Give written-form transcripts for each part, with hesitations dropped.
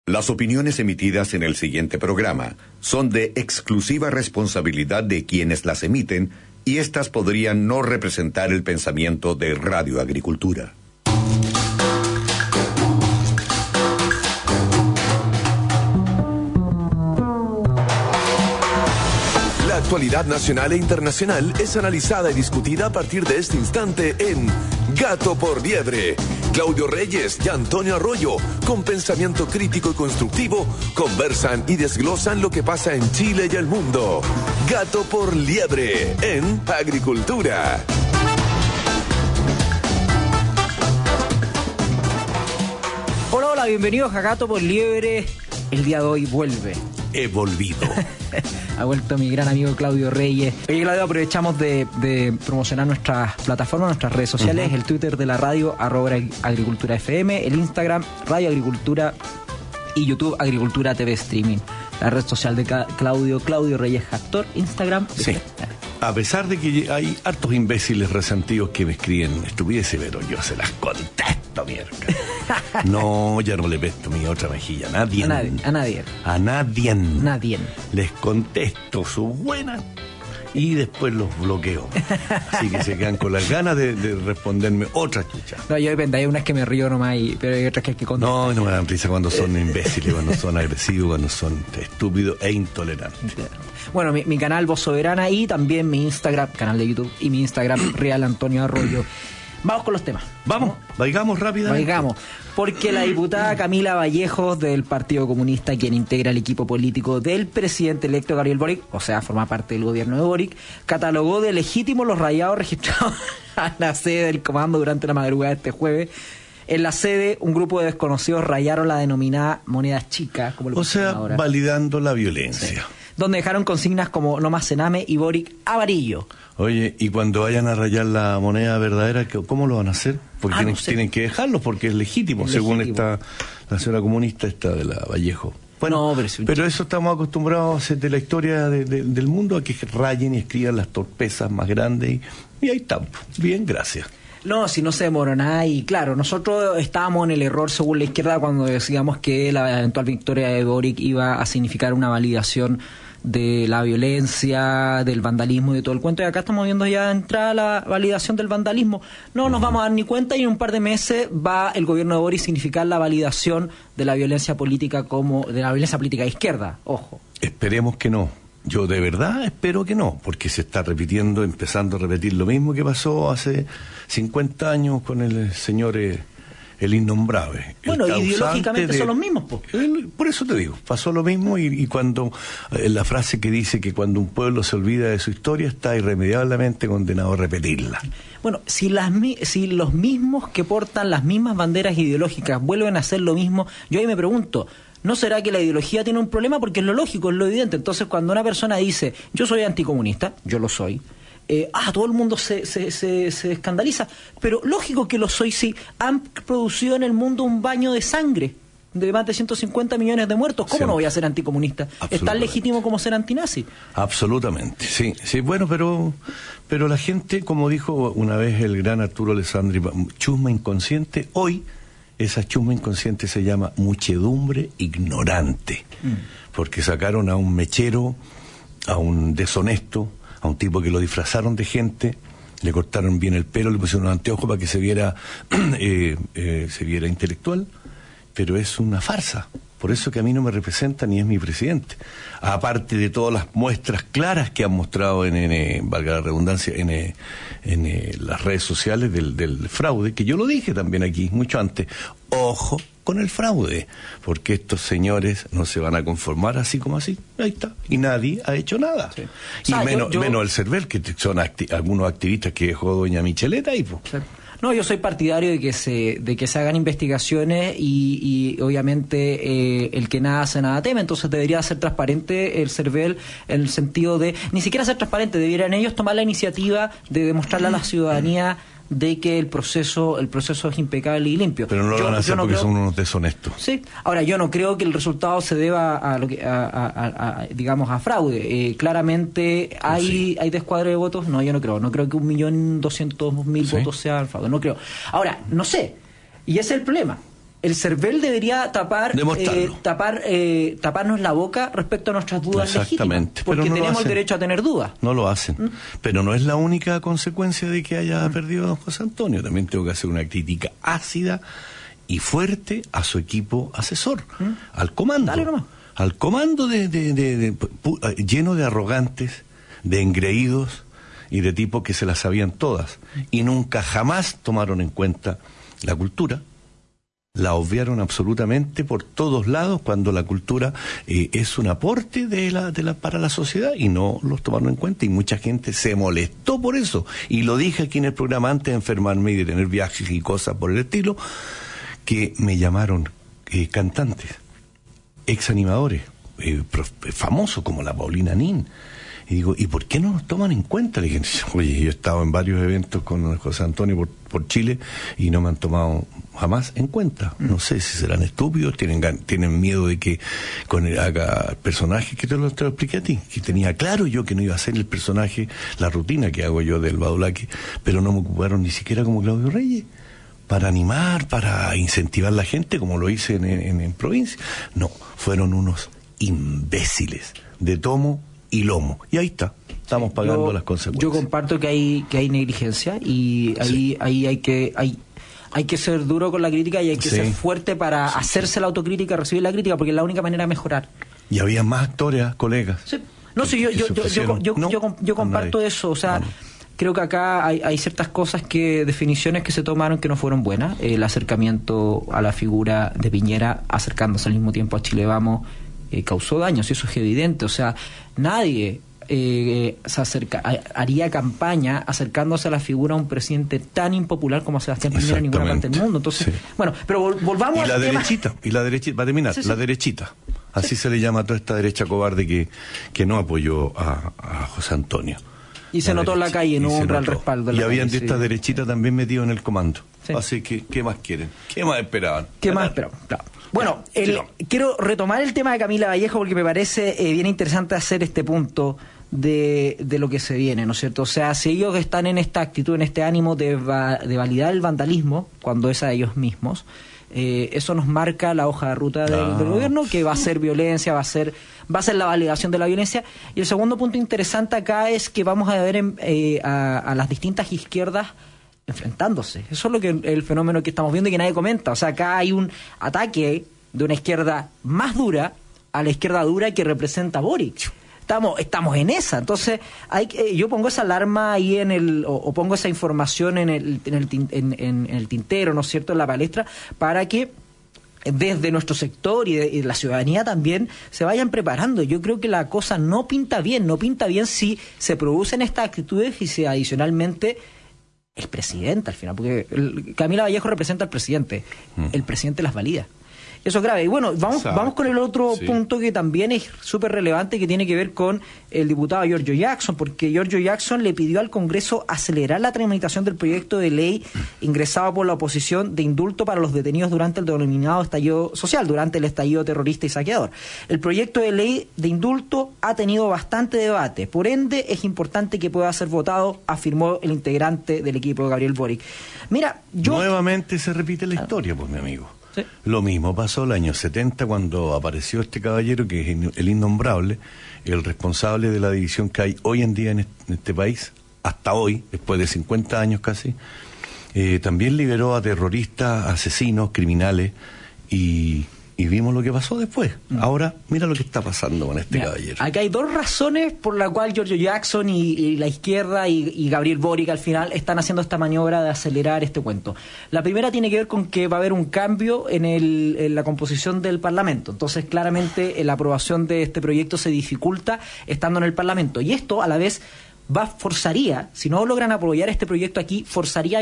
Las opiniones emitidas en el siguiente programa son de exclusiva responsabilidad de quienes las emiten y éstas podrían no representar el pensamiento de Radio Agricultura. La actualidad nacional e internacional es analizada y discutida a partir de este instante en Gato por Liebre. Claudio Reyes y Antonio Arroyo, con pensamiento crítico y constructivo, conversan y desglosan lo que pasa en Chile y el mundo. Gato por Liebre en Agricultura. Hola, hola, bienvenidos a Gato por Liebre. El día de hoy vuelve. He volvido. Ha vuelto mi gran amigo Claudio Reyes. Oye, Claudio, aprovechamos de promocionar nuestras plataformas, nuestras redes sociales, el Twitter de la radio, @agriculturafm, el Instagram, Radio Agricultura, y YouTube, Agricultura TV Streaming. La red social de Claudio Reyes Actor, Instagram. Sí. A pesar de que hay hartos imbéciles resentidos que me escriben estupideces, pero yo se las contesto, mierda. No, ya no le presto mi otra mejilla a nadie. A nadie. Les contesto sus buenas y después los bloqueo. Así que se quedan con las ganas de responderme otra chucha. No, yo depende, hay unas que me río nomás, pero hay otras que hay que contestar. No me dan risa cuando son imbéciles, cuando son agresivos, cuando son estúpidos e intolerantes. Bueno, mi canal Voz Soberana y también mi Instagram, canal de YouTube, y mi Instagram, Real Antonio Arroyo. Vamos con los temas. Vamos, vaigamos rápidamente. Vaigamos, porque la diputada Camila Vallejos del Partido Comunista, quien integra el equipo político del presidente electo Gabriel Boric, o sea, forma parte del gobierno de Boric, catalogó de legítimos los rayados registrados a la sede del comando durante la madrugada de este jueves. En la sede, un grupo de desconocidos rayaron la denominada moneda chica, como lo pusieron ahora, validando la violencia. Sí. Donde dejaron consignas como no más Sename y Boric amarillo. Oye, y cuando vayan a rayar la moneda verdadera, ¿cómo lo van a hacer? Porque tienen que dejarlo porque es legítimo, según esta la señora comunista de la Vallejo. Bueno, no, pero eso estamos acostumbrados de la historia del mundo, a que rayen y escriban las torpezas más grandes y ahí está. Bien, gracias. No, si no se demoró nada, y claro, nosotros estábamos en el error según la izquierda cuando decíamos que la eventual victoria de Boric iba a significar una validación de la violencia, del vandalismo y de todo el cuento, y acá estamos viendo ya entrada la validación del vandalismo. No nos vamos a dar ni cuenta, y en un par de meses va el gobierno de Boric a significar la validación de la violencia política de la violencia política de izquierda, ojo. Esperemos que no. Yo de verdad espero que no, porque se está empezando a repetir lo mismo que pasó hace 50 años con el señor el innombrable. Bueno, ideológicamente son los mismos, po. Por eso te digo, pasó lo mismo, y cuando la frase que dice que cuando un pueblo se olvida de su historia está irremediablemente condenado a repetirla. Bueno, si los mismos que portan las mismas banderas ideológicas vuelven a hacer lo mismo, yo ahí me pregunto, ¿no será que la ideología tiene un problema? Porque es lo lógico, es lo evidente. Entonces, cuando una persona dice, yo soy anticomunista, yo lo soy, todo el mundo se escandaliza. Pero lógico que lo soy si han producido en el mundo un baño de sangre de más de 150 millones de muertos. ¿Cómo no voy a ser anticomunista? ¿Es tan legítimo como ser antinazi? Absolutamente, sí. Bueno, pero la gente, como dijo una vez el gran Arturo Alessandri, chusma inconsciente, hoy esa chusma inconsciente se llama muchedumbre ignorante, porque sacaron a un mechero, a un deshonesto, a un tipo que lo disfrazaron de gente, le cortaron bien el pelo, le pusieron un anteojo para que se viera intelectual, pero es una farsa. Por eso que a mí no me representa ni es mi presidente. Aparte de todas las muestras claras que han mostrado valga la redundancia, en las redes sociales del fraude, que yo lo dije también aquí, mucho antes. Ojo con el fraude, porque estos señores no se van a conformar así como así. Ahí está. Y nadie ha hecho nada. Sí. Y menos el CERVEL, que son algunos activistas que dejó doña Micheleta ahí, pues. Sí. No, yo soy partidario de que se hagan investigaciones y obviamente el que nada hace nada teme. Entonces debería ser transparente el CERVEL, en el sentido de, ni siquiera ser transparente, debieran ellos tomar la iniciativa de demostrarle a la ciudadanía de que el proceso es impecable y limpio. Pero no lo van a hacer porque son unos deshonestos. Sí. Ahora, yo no creo que el resultado se deba a fraude. Claramente hay descuadre de votos. No, yo no creo. No creo que 1.200.000 votos sean fraude. No creo. Ahora, no sé. Y ese es el problema. El CERVEL debería taparnos la boca respecto a nuestras dudas legítimas, porque no tenemos el derecho a tener dudas. No lo hacen. Pero no es la única consecuencia de que haya perdido a don José Antonio. También tengo que hacer una crítica ácida y fuerte a su equipo asesor, al comando. Dale nomás. Al comando lleno de arrogantes, de engreídos y de tipos que se las sabían todas y nunca jamás tomaron en cuenta la cultura. La obviaron absolutamente por todos lados cuando la cultura es un aporte para la sociedad, y no los tomaron en cuenta, y mucha gente se molestó por eso, y lo dije aquí en el programa antes de enfermarme y de tener viajes y cosas por el estilo, que me llamaron cantantes, ex animadores famosos como la Paulina Nin. Y digo, ¿y por qué no nos toman en cuenta? Le dije, oye, yo he estado en varios eventos con José Antonio por Chile y no me han tomado jamás en cuenta. No sé si serán estúpidos, tienen miedo de que haga el personaje, que te lo expliqué a ti, que tenía claro yo que no iba a hacer el personaje, la rutina que hago yo del Badulaque, pero no me ocuparon ni siquiera como Claudio Reyes, para animar, para incentivar a la gente, como lo hice en provincia. No, fueron unos imbéciles de tomo y lomo, y ahí estamos pagando las consecuencias. Yo comparto que hay negligencia, y ahí hay que ser duro con la crítica, y hay que ser fuerte para hacerse la autocrítica, recibir la crítica, porque es la única manera de mejorar. Y había más actores, colegas. Sí. No, sí, yo comparto eso, o sea, creo que acá hay ciertas cosas, definiciones que se tomaron que no fueron buenas. El acercamiento a la figura de Piñera, acercándose al mismo tiempo a Chile Vamos, causó daños, y eso es evidente. O sea, nadie haría campaña acercándose a la figura de un presidente tan impopular como Sebastián Piñera en ninguna parte del mundo. Entonces, bueno, pero volvamos al tema. Y la derechita, para terminar, la derechita. Así se le llama a toda esta derecha cobarde que no apoyó a José Antonio. Y se notó en la calle, no un real respaldo. Y habían de estas derechitas también metidos en el comando. Sí. Así que, ¿qué más quieren? ¿Qué más esperaban? Claro. Bueno, quiero retomar el tema de Camila Vallejo, porque me parece bien interesante hacer este punto de lo que se viene, ¿no es cierto? O sea, si ellos están en esta actitud, en este ánimo de validar el vandalismo, cuando es a ellos mismos, eso nos marca la hoja de ruta del gobierno, que va a ser violencia, va a ser la validación de la violencia. Y el segundo punto interesante acá es que vamos a ver a las distintas izquierdas enfrentándose. Eso es el fenómeno que estamos viendo y que nadie comenta. O sea, acá hay un ataque de una izquierda más dura a la izquierda dura que representa a Boric. Estamos en esa. Entonces, yo pongo esa alarma ahí o pongo esa información en el tintero, ¿no es cierto?, en la palestra, para que desde nuestro sector y de la ciudadanía también se vayan preparando. Yo creo que la cosa no pinta bien si se producen estas actitudes y si adicionalmente el presidente, al final, porque Camila Vallejo representa al presidente, el presidente las valida. Eso es grave. Y bueno, vamos con el otro punto que también es súper relevante, que tiene que ver con el diputado Giorgio Jackson, porque Giorgio Jackson le pidió al Congreso acelerar la tramitación del proyecto de ley ingresado por la oposición de indulto para los detenidos durante el denominado estallido social, durante el estallido terrorista y saqueador. El proyecto de ley de indulto ha tenido bastante debate, por ende es importante que pueda ser votado, afirmó el integrante del equipo de Gabriel Boric. Mira, nuevamente se repite la historia, pues, mi amigo. Sí. Lo mismo pasó el año 70 cuando apareció este caballero que es el innombrable, el responsable de la división que hay hoy en día en este país, hasta hoy, después de 50 años casi. También liberó a terroristas, asesinos, criminales, y vimos lo que pasó después. Ahora, mira lo que está pasando con este caballero. Acá hay dos razones por las cuales Giorgio Jackson y la izquierda y Gabriel Boric al final están haciendo esta maniobra de acelerar este cuento. La primera tiene que ver con que va a haber un cambio en la composición del Parlamento. Entonces, claramente, la aprobación de este proyecto se dificulta estando en el Parlamento. Y esto, a la vez, forzaría, si no logran apoyar este proyecto aquí, forzaría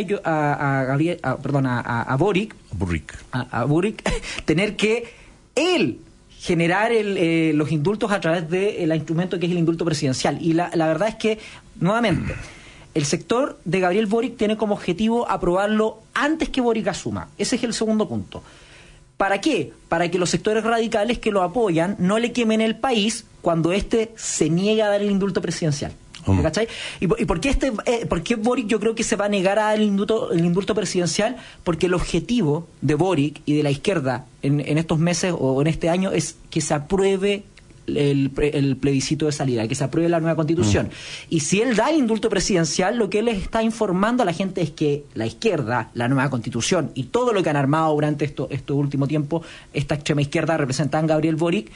a Boric tener que él generar los indultos a través del instrumento que es el indulto presidencial. Y la verdad es que, nuevamente, el sector de Gabriel Boric tiene como objetivo aprobarlo antes que Boric asuma. Ese es el segundo punto. ¿Para qué? Para que los sectores radicales que lo apoyan no le quemen el país cuando éste se niegue a dar el indulto presidencial. ¿Me cachai? ¿Y por qué por qué Boric yo creo que se va a negar al indulto presidencial? Porque el objetivo de Boric y de la izquierda en estos meses o en este año es que se apruebe el plebiscito de salida, que se apruebe la nueva constitución. Y si él da el indulto presidencial, lo que él está informando a la gente es que la izquierda, la nueva constitución y todo lo que han armado durante este último tiempo, esta extrema izquierda representada en Gabriel Boric,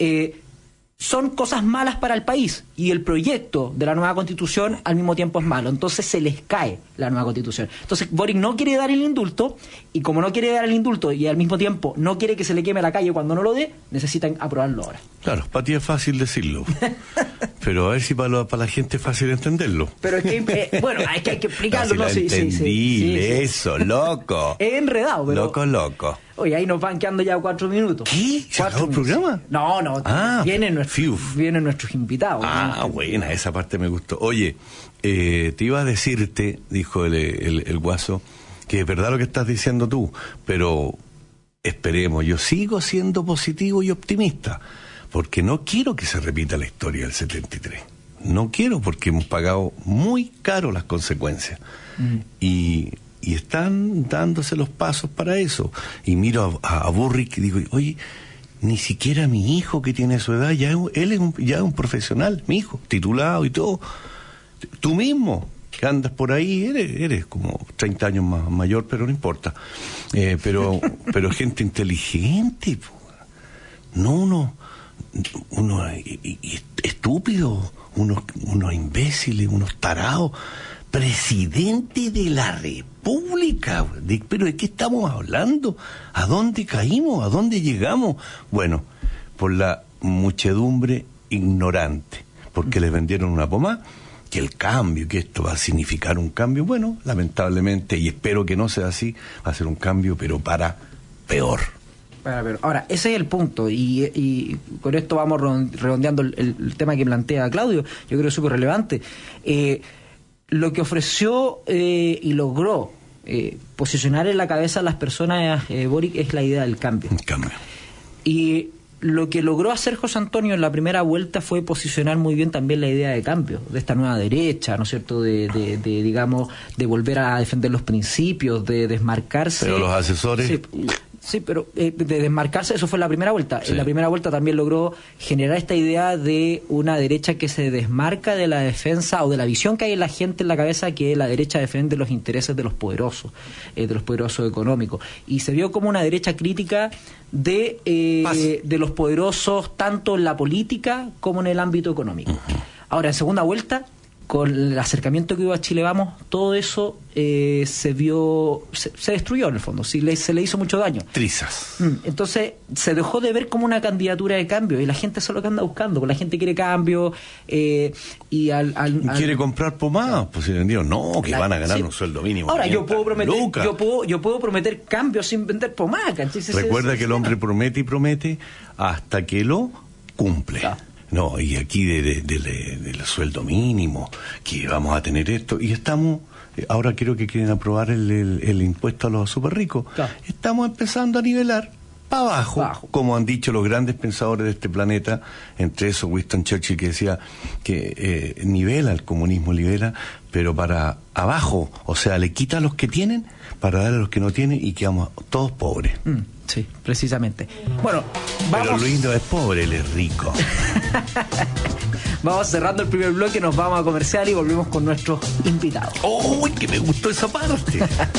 son cosas malas para el país, y el proyecto de la nueva constitución al mismo tiempo es malo, entonces se les cae la nueva constitución. Entonces Boric no quiere dar el indulto, y como no quiere dar el indulto y al mismo tiempo no quiere que se le queme la calle cuando no lo dé, necesitan aprobarlo ahora. Claro, para ti es fácil decirlo, pero a ver si para la gente es fácil entenderlo. Pero es que, bueno, es que hay que explicarlo. No, si sí, eso, loco. Es enredado, pero... Loco. Oye, ahí nos van quedando ya 4 minutos. ¿Qué? ¿Se acabó el programa? No, vienen nuestros invitados. Buena, esa parte me gustó. Oye, te iba a decirte, dijo el guaso, que es verdad lo que estás diciendo tú, pero esperemos, yo sigo siendo positivo y optimista, porque no quiero que se repita la historia del 73. No quiero, porque hemos pagado muy caro las consecuencias. Y están dándose los pasos para eso. Y miro a Burrick y digo, oye, ni siquiera mi hijo, que tiene su edad, él es ya un profesional, mi hijo, titulado y todo. Tú mismo, que andas por ahí, eres como 30 años más mayor, pero no importa. Pero gente inteligente, no uno estúpido, unos imbéciles, unos tarados. Presidente de la República. ¿Pero de qué estamos hablando? ¿A dónde caímos? ¿A dónde llegamos? Bueno, por la muchedumbre ignorante, porque les vendieron una pomada, que el cambio, que esto va a significar un cambio. Bueno, lamentablemente, y espero que no sea así, va a ser un cambio, pero para peor. Ahora, ese es el punto, y con esto vamos redondeando el tema que plantea Claudio. Yo creo que es súper relevante. Lo que ofreció y logró posicionar en la cabeza a las personas Boric es la idea del cambio. Y lo que logró hacer José Antonio en la primera vuelta fue posicionar muy bien también la idea de cambio, de esta nueva derecha, ¿no es cierto?, digamos, de volver a defender los principios, de desmarcarse. Pero los asesores... Sí, pero de desmarcarse, eso fue en la primera vuelta. Sí. En la primera vuelta también logró generar esta idea de una derecha que se desmarca de la defensa o de la visión que hay en la gente en la cabeza, que la derecha defiende los intereses de los poderosos económicos. Y se vio como una derecha crítica de los poderosos, tanto en la política como en el ámbito económico. Ahora, en segunda vuelta, con el acercamiento que hubo a Chile Vamos, todo eso se destruyó en el fondo, se le hizo mucho daño. Trizas. Entonces se dejó de ver como una candidatura de cambio, y la gente eso es lo que anda buscando, porque la gente quiere cambio, quiere comprar pomadas, pues si vendieron, que van a ganar un sueldo mínimo. Ahora yo puedo prometer cambio sin vender pomadas. Recuerda que el hombre promete y promete hasta que lo cumple. No, y aquí del sueldo mínimo, que vamos a tener esto, y estamos, ahora creo que quieren aprobar el impuesto a los super ricos. Estamos empezando a nivelar para abajo, como han dicho los grandes pensadores de este planeta, entre esos Winston Churchill, que decía que nivela el comunismo, pero para abajo, o sea, le quita a los que tienen para dar a los que no tienen, y quedamos todos pobres. Sí, precisamente. Bueno, vamos. Pero Luis no es pobre, él es rico. Vamos cerrando el primer bloque, nos vamos a comercial y volvemos con nuestros invitados. ¡Uy, que me gustó esa parte!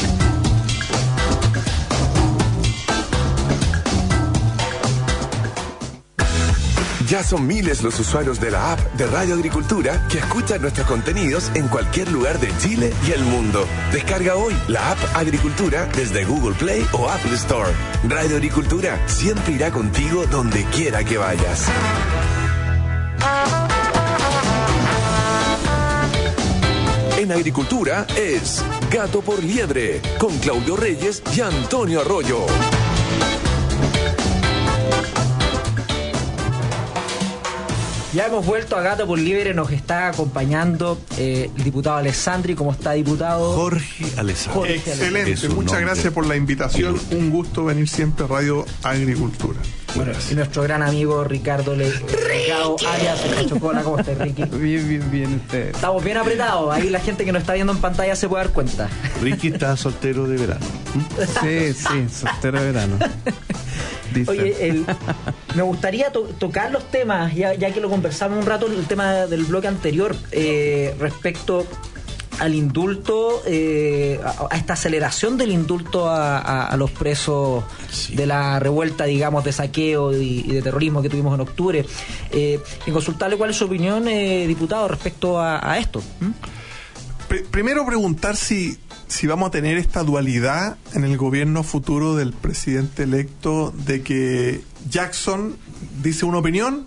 Ya son miles los usuarios de la app de Radio Agricultura que escuchan nuestros contenidos en cualquier lugar de Chile y el mundo. Descarga hoy la app Agricultura desde Google Play o Apple Store. Radio Agricultura siempre irá contigo donde quiera que vayas. En Agricultura es Gato por Liebre, con Claudio Reyes y Antonio Arroyo. Ya hemos vuelto a Gato por Liebre, nos está acompañando el diputado Alessandri. ¿Cómo está, diputado? Jorge Alessandri. Excelente, muchas gracias por la invitación. Un gusto venir siempre a Radio Agricultura. Bueno, y nuestro gran amigo Ricardo Arias Chocola. ¿Cómo estás, Ricky? Bien, usted. Estamos bien apretados. Ahí la gente que nos está viendo en pantalla se puede dar cuenta. Ricky está soltero de verano. Sí, soltero de verano. Dice. Oye, me gustaría tocar los temas, ya que lo conversamos un rato, el tema del bloque anterior, respecto al indulto, a esta aceleración del indulto a los presos de la revuelta, digamos, de saqueo y de terrorismo que tuvimos en octubre. Y consultarle cuál es su opinión, diputado, respecto a esto. Primero preguntar si vamos a tener esta dualidad en el gobierno futuro del presidente electo, de que Jackson dice una opinión,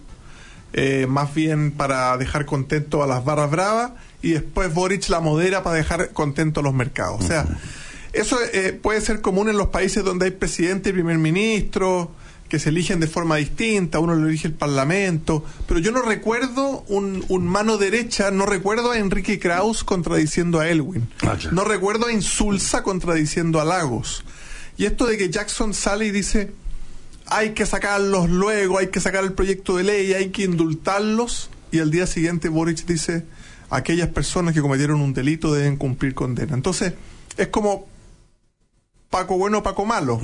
más bien para dejar contento a las barras bravas, y después Boric la modera para dejar contento a los mercados. O sea, eso puede ser común en los países donde hay presidente y primer ministro, que se eligen de forma distinta, uno lo elige el Parlamento, pero yo no recuerdo un mano derecha, no recuerdo a Enrique Kraus contradiciendo a Elwin, no recuerdo a Insulza contradiciendo a Lagos. Y esto de que Jackson sale y dice, hay que sacarlos luego, hay que sacar el proyecto de ley, hay que indultarlos, y al día siguiente Boric dice, aquellas personas que cometieron un delito deben cumplir condena. Entonces, es como Paco bueno, Paco malo.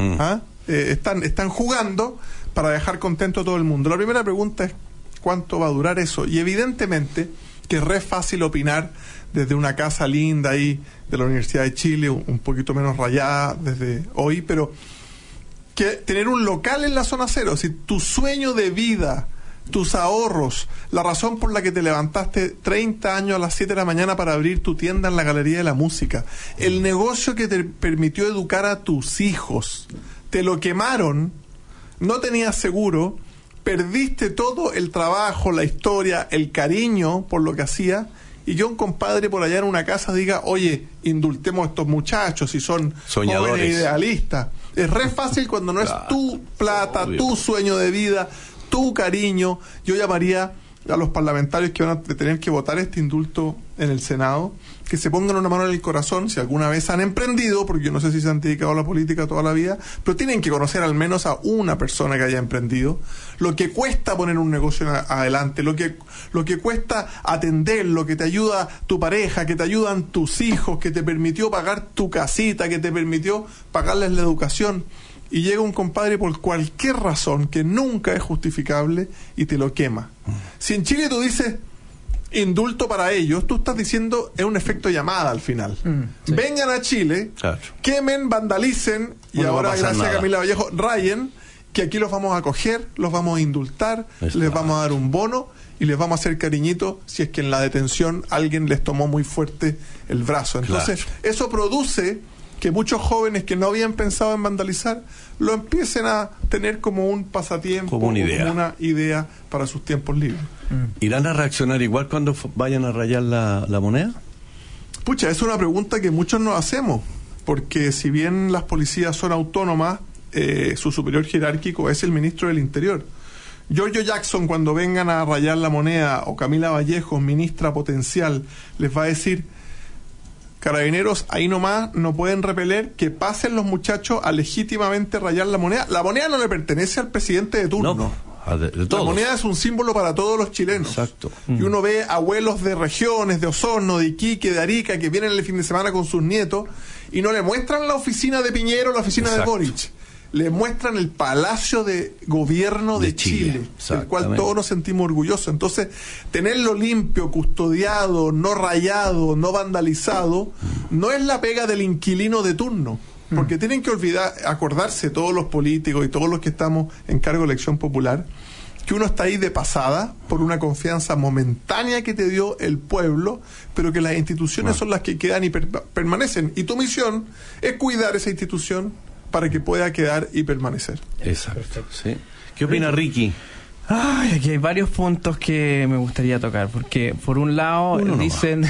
Están jugando para dejar contento a todo el mundo. La primera pregunta es, ¿cuánto va a durar eso? Y evidentemente que es re fácil opinar desde una casa linda ahí de la Universidad de Chile, un poquito menos rayada desde hoy, pero que tener un local en la zona cero, si tu sueño de vida, tus ahorros, la razón por la que te levantaste 30 años a las 7 de la mañana para abrir tu tienda en la Galería de la Música, el negocio que te permitió educar a tus hijos, te lo quemaron, no tenías seguro, perdiste todo el trabajo, la historia, el cariño por lo que hacía, y yo, un compadre por allá en una casa, diga, oye, indultemos a estos muchachos si son soñadores, jóvenes idealistas. Es re fácil cuando no es tu plata, tu sueño de vida, tu cariño. Yo llamaría a los parlamentarios que van a tener que votar este indulto en el Senado, que se pongan una mano en el corazón si alguna vez han emprendido, porque yo no sé si se han dedicado a la política toda la vida, pero tienen que conocer al menos a una persona que haya emprendido, lo que cuesta poner un negocio adelante, lo que cuesta atender, lo que te ayuda tu pareja, que te ayudan tus hijos, que te permitió pagar tu casita, que te permitió pagarles la educación. Y llega un compadre por cualquier razón que nunca es justificable y te lo quema. Si en Chile tú dices indulto para ellos, tú estás diciendo, es un efecto llamada al final. Sí. Vengan a Chile, quemen, vandalicen, y ahora, gracias a Camila Vallejo, rayen, que aquí los vamos a acoger, los vamos a indultar, les vamos a dar un bono y les vamos a hacer cariñito si es que en la detención alguien les tomó muy fuerte el brazo. Entonces, eso produce que muchos jóvenes que no habían pensado en vandalizar lo empiecen a tener como un pasatiempo, como una idea para sus tiempos libres. ¿Irán a reaccionar igual cuando vayan a rayar la moneda? Pucha, es una pregunta que muchos nos hacemos, porque si bien las policías son autónomas, su superior jerárquico es el ministro del Interior. Giorgio Jackson, cuando vengan a rayar la moneda, o Camila Vallejo, ministra potencial, les va a decir: Carabineros, ahí nomás no pueden repeler, que pasen los muchachos a legítimamente rayar la moneda. La moneda no le pertenece al presidente de turno. No, de la moneda es un símbolo para todos los chilenos. Exacto. Y uno ve abuelos de regiones, de Osorno, de Iquique, de Arica, que vienen el fin de semana con sus nietos y no le muestran la oficina de Piñera o la oficina de Boric. Le muestran el Palacio de Gobierno de Chile, del cual todos nos sentimos orgullosos. Entonces, tenerlo limpio, custodiado, no rayado, no vandalizado, no es la pega del inquilino de turno. Porque tienen que acordarse todos los políticos y todos los que estamos en cargo de elección popular, que uno está ahí de pasada por una confianza momentánea que te dio el pueblo, pero que las instituciones son las que quedan y permanecen. Y tu misión es cuidar esa institución para que pueda quedar y permanecer. Exacto. ¿Sí? ¿Qué opina Ricky? Ay, aquí hay varios puntos que me gustaría tocar, porque por un lado dicen...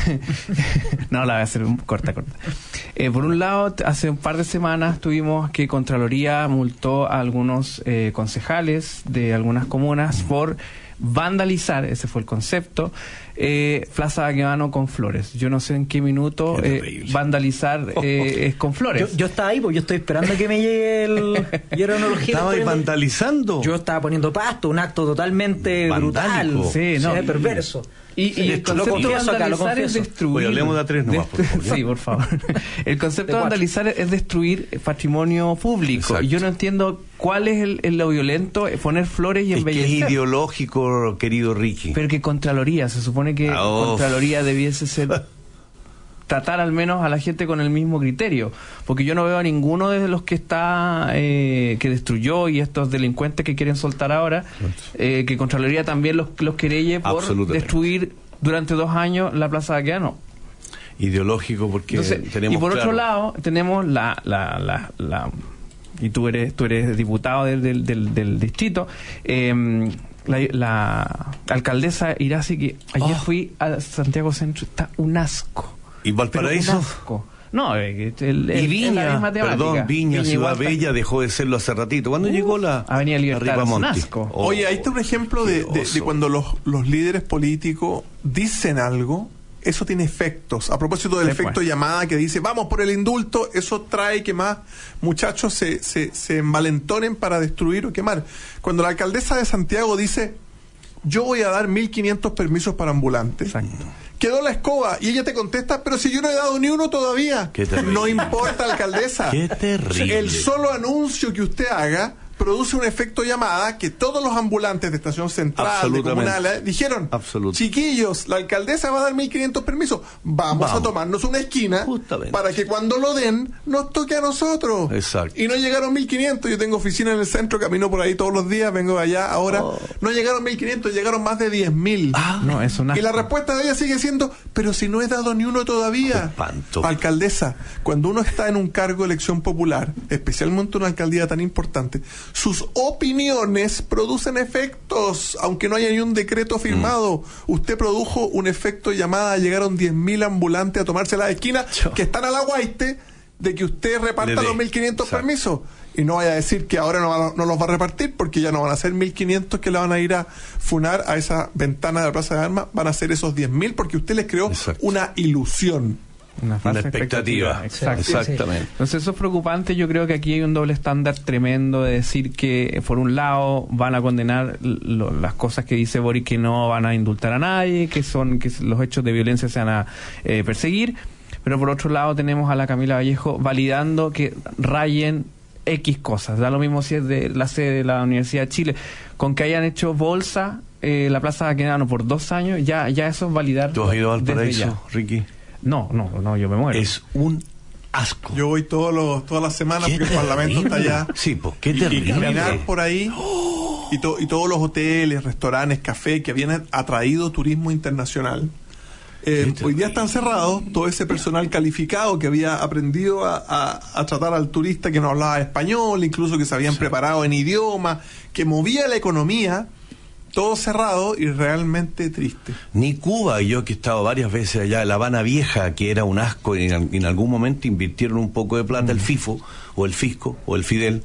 no, la voy a hacer corta. Por un lado, hace un par de semanas tuvimos que Contraloría multó a algunos concejales de algunas comunas por vandalizar, ese fue el concepto, Plaza Baquedano con flores. Yo no sé en qué minuto vandalizar es con flores. Yo estaba ahí porque yo estoy esperando que me llegue el hieronología. ¿Estaba ahí vandalizando? Yo estaba poniendo pasto, un acto totalmente vandálico. brutal, Sí, no, perverso. Y el concepto de vandalizar es destruir. Oye, hablemos de A3 nomás, por favor. Sí, por favor. El concepto de vandalizar es destruir patrimonio público. Exacto. Y yo no entiendo cuál es lo violento, poner flores y embellecer. Es que es ideológico, querido Ricky. Pero que Contraloría, se supone que Contraloría debiese ser tratar al menos a la gente con el mismo criterio, porque yo no veo a ninguno de los que está que destruyó y estos delincuentes que quieren soltar ahora, que Contraloría también los querelle por destruir durante 2 años la Plaza Baquedano. Ideológico, porque entonces, tenemos y por otro lado tenemos la y tú eres diputado del distrito, la alcaldesa Irasi, que ayer fui a Santiago Centro, está un asco. ¿Y Valparaíso? Un asco. No, y Viña, perdón, Viña, Ciudad Bella, dejó de serlo hace ratito. ¿Cuándo llegó la Avenida Libertad? Un asco. Oye, ahí está un ejemplo de cuando los líderes políticos dicen algo, eso tiene efectos. A propósito del efecto llamada que dice, vamos por el indulto, eso trae que más muchachos se envalentonen para destruir o quemar. Cuando la alcaldesa de Santiago dice, yo voy a dar 1.500 permisos para ambulantes. Exacto. Quedó la escoba y ella te contesta, pero si yo no he dado ni uno todavía. No importa, alcaldesa. Qué terrible. El solo anuncio que usted haga produce un efecto llamada que todos los ambulantes de Estación Central, de Comunales, dijeron, chiquillos, la alcaldesa va a dar 1.500 permisos, vamos a tomarnos una esquina para que cuando lo den nos toque a nosotros. Exacto. Y no llegaron 1.500, yo tengo oficina en el centro, camino por ahí todos los días, vengo de allá ahora, no llegaron 1.500, llegaron más de 10.000. No, es una... Y la respuesta de ella sigue siendo, pero si no he dado ni uno todavía. Alcaldesa, cuando uno está en un cargo de elección popular, especialmente una alcaldía tan importante, sus opiniones producen efectos, aunque no haya ni un decreto firmado. Usted produjo un efecto llamada, llegaron 10.000 ambulantes a tomarse la esquina que están a la guaite de que usted reparta los 1.500 permisos. Y no vaya a decir que ahora no los va a repartir, porque ya no van a ser 1.500 que le van a ir a funar a esa ventana de la Plaza de Armas, van a ser esos 10.000 porque usted les creó una ilusión. Una expectativa. Exactamente. Entonces eso es preocupante. Yo creo que aquí hay un doble estándar tremendo de decir que por un lado van a condenar las cosas que dice Boric, que no van a indultar a nadie, que los hechos de violencia se van a perseguir, pero por otro lado tenemos a la Camila Vallejo validando que rayen X cosas. Da lo mismo si es de la sede de la Universidad de Chile, con que hayan hecho bolsa la Plaza Baquedano por 2 años, ya eso es validar. ¿Tú has ido al Valparaíso, Ricky? No, yo me muero. Es un asco. Yo voy todas las semanas porque el Parlamento está allá. Sí, pues qué terrible. Y caminar por ahí y todos los hoteles, restaurantes, cafés que habían atraído turismo internacional. Hoy día están cerrados. Todo ese personal calificado que había aprendido a tratar al turista que no hablaba español, incluso que se habían preparado en idioma, que movía la economía. Todo cerrado y realmente triste. Ni Cuba, yo que he estado varias veces allá, La Habana Vieja, que era un asco, y en algún momento invirtieron un poco de plata el FIFO, o el Fisco, o el Fidel,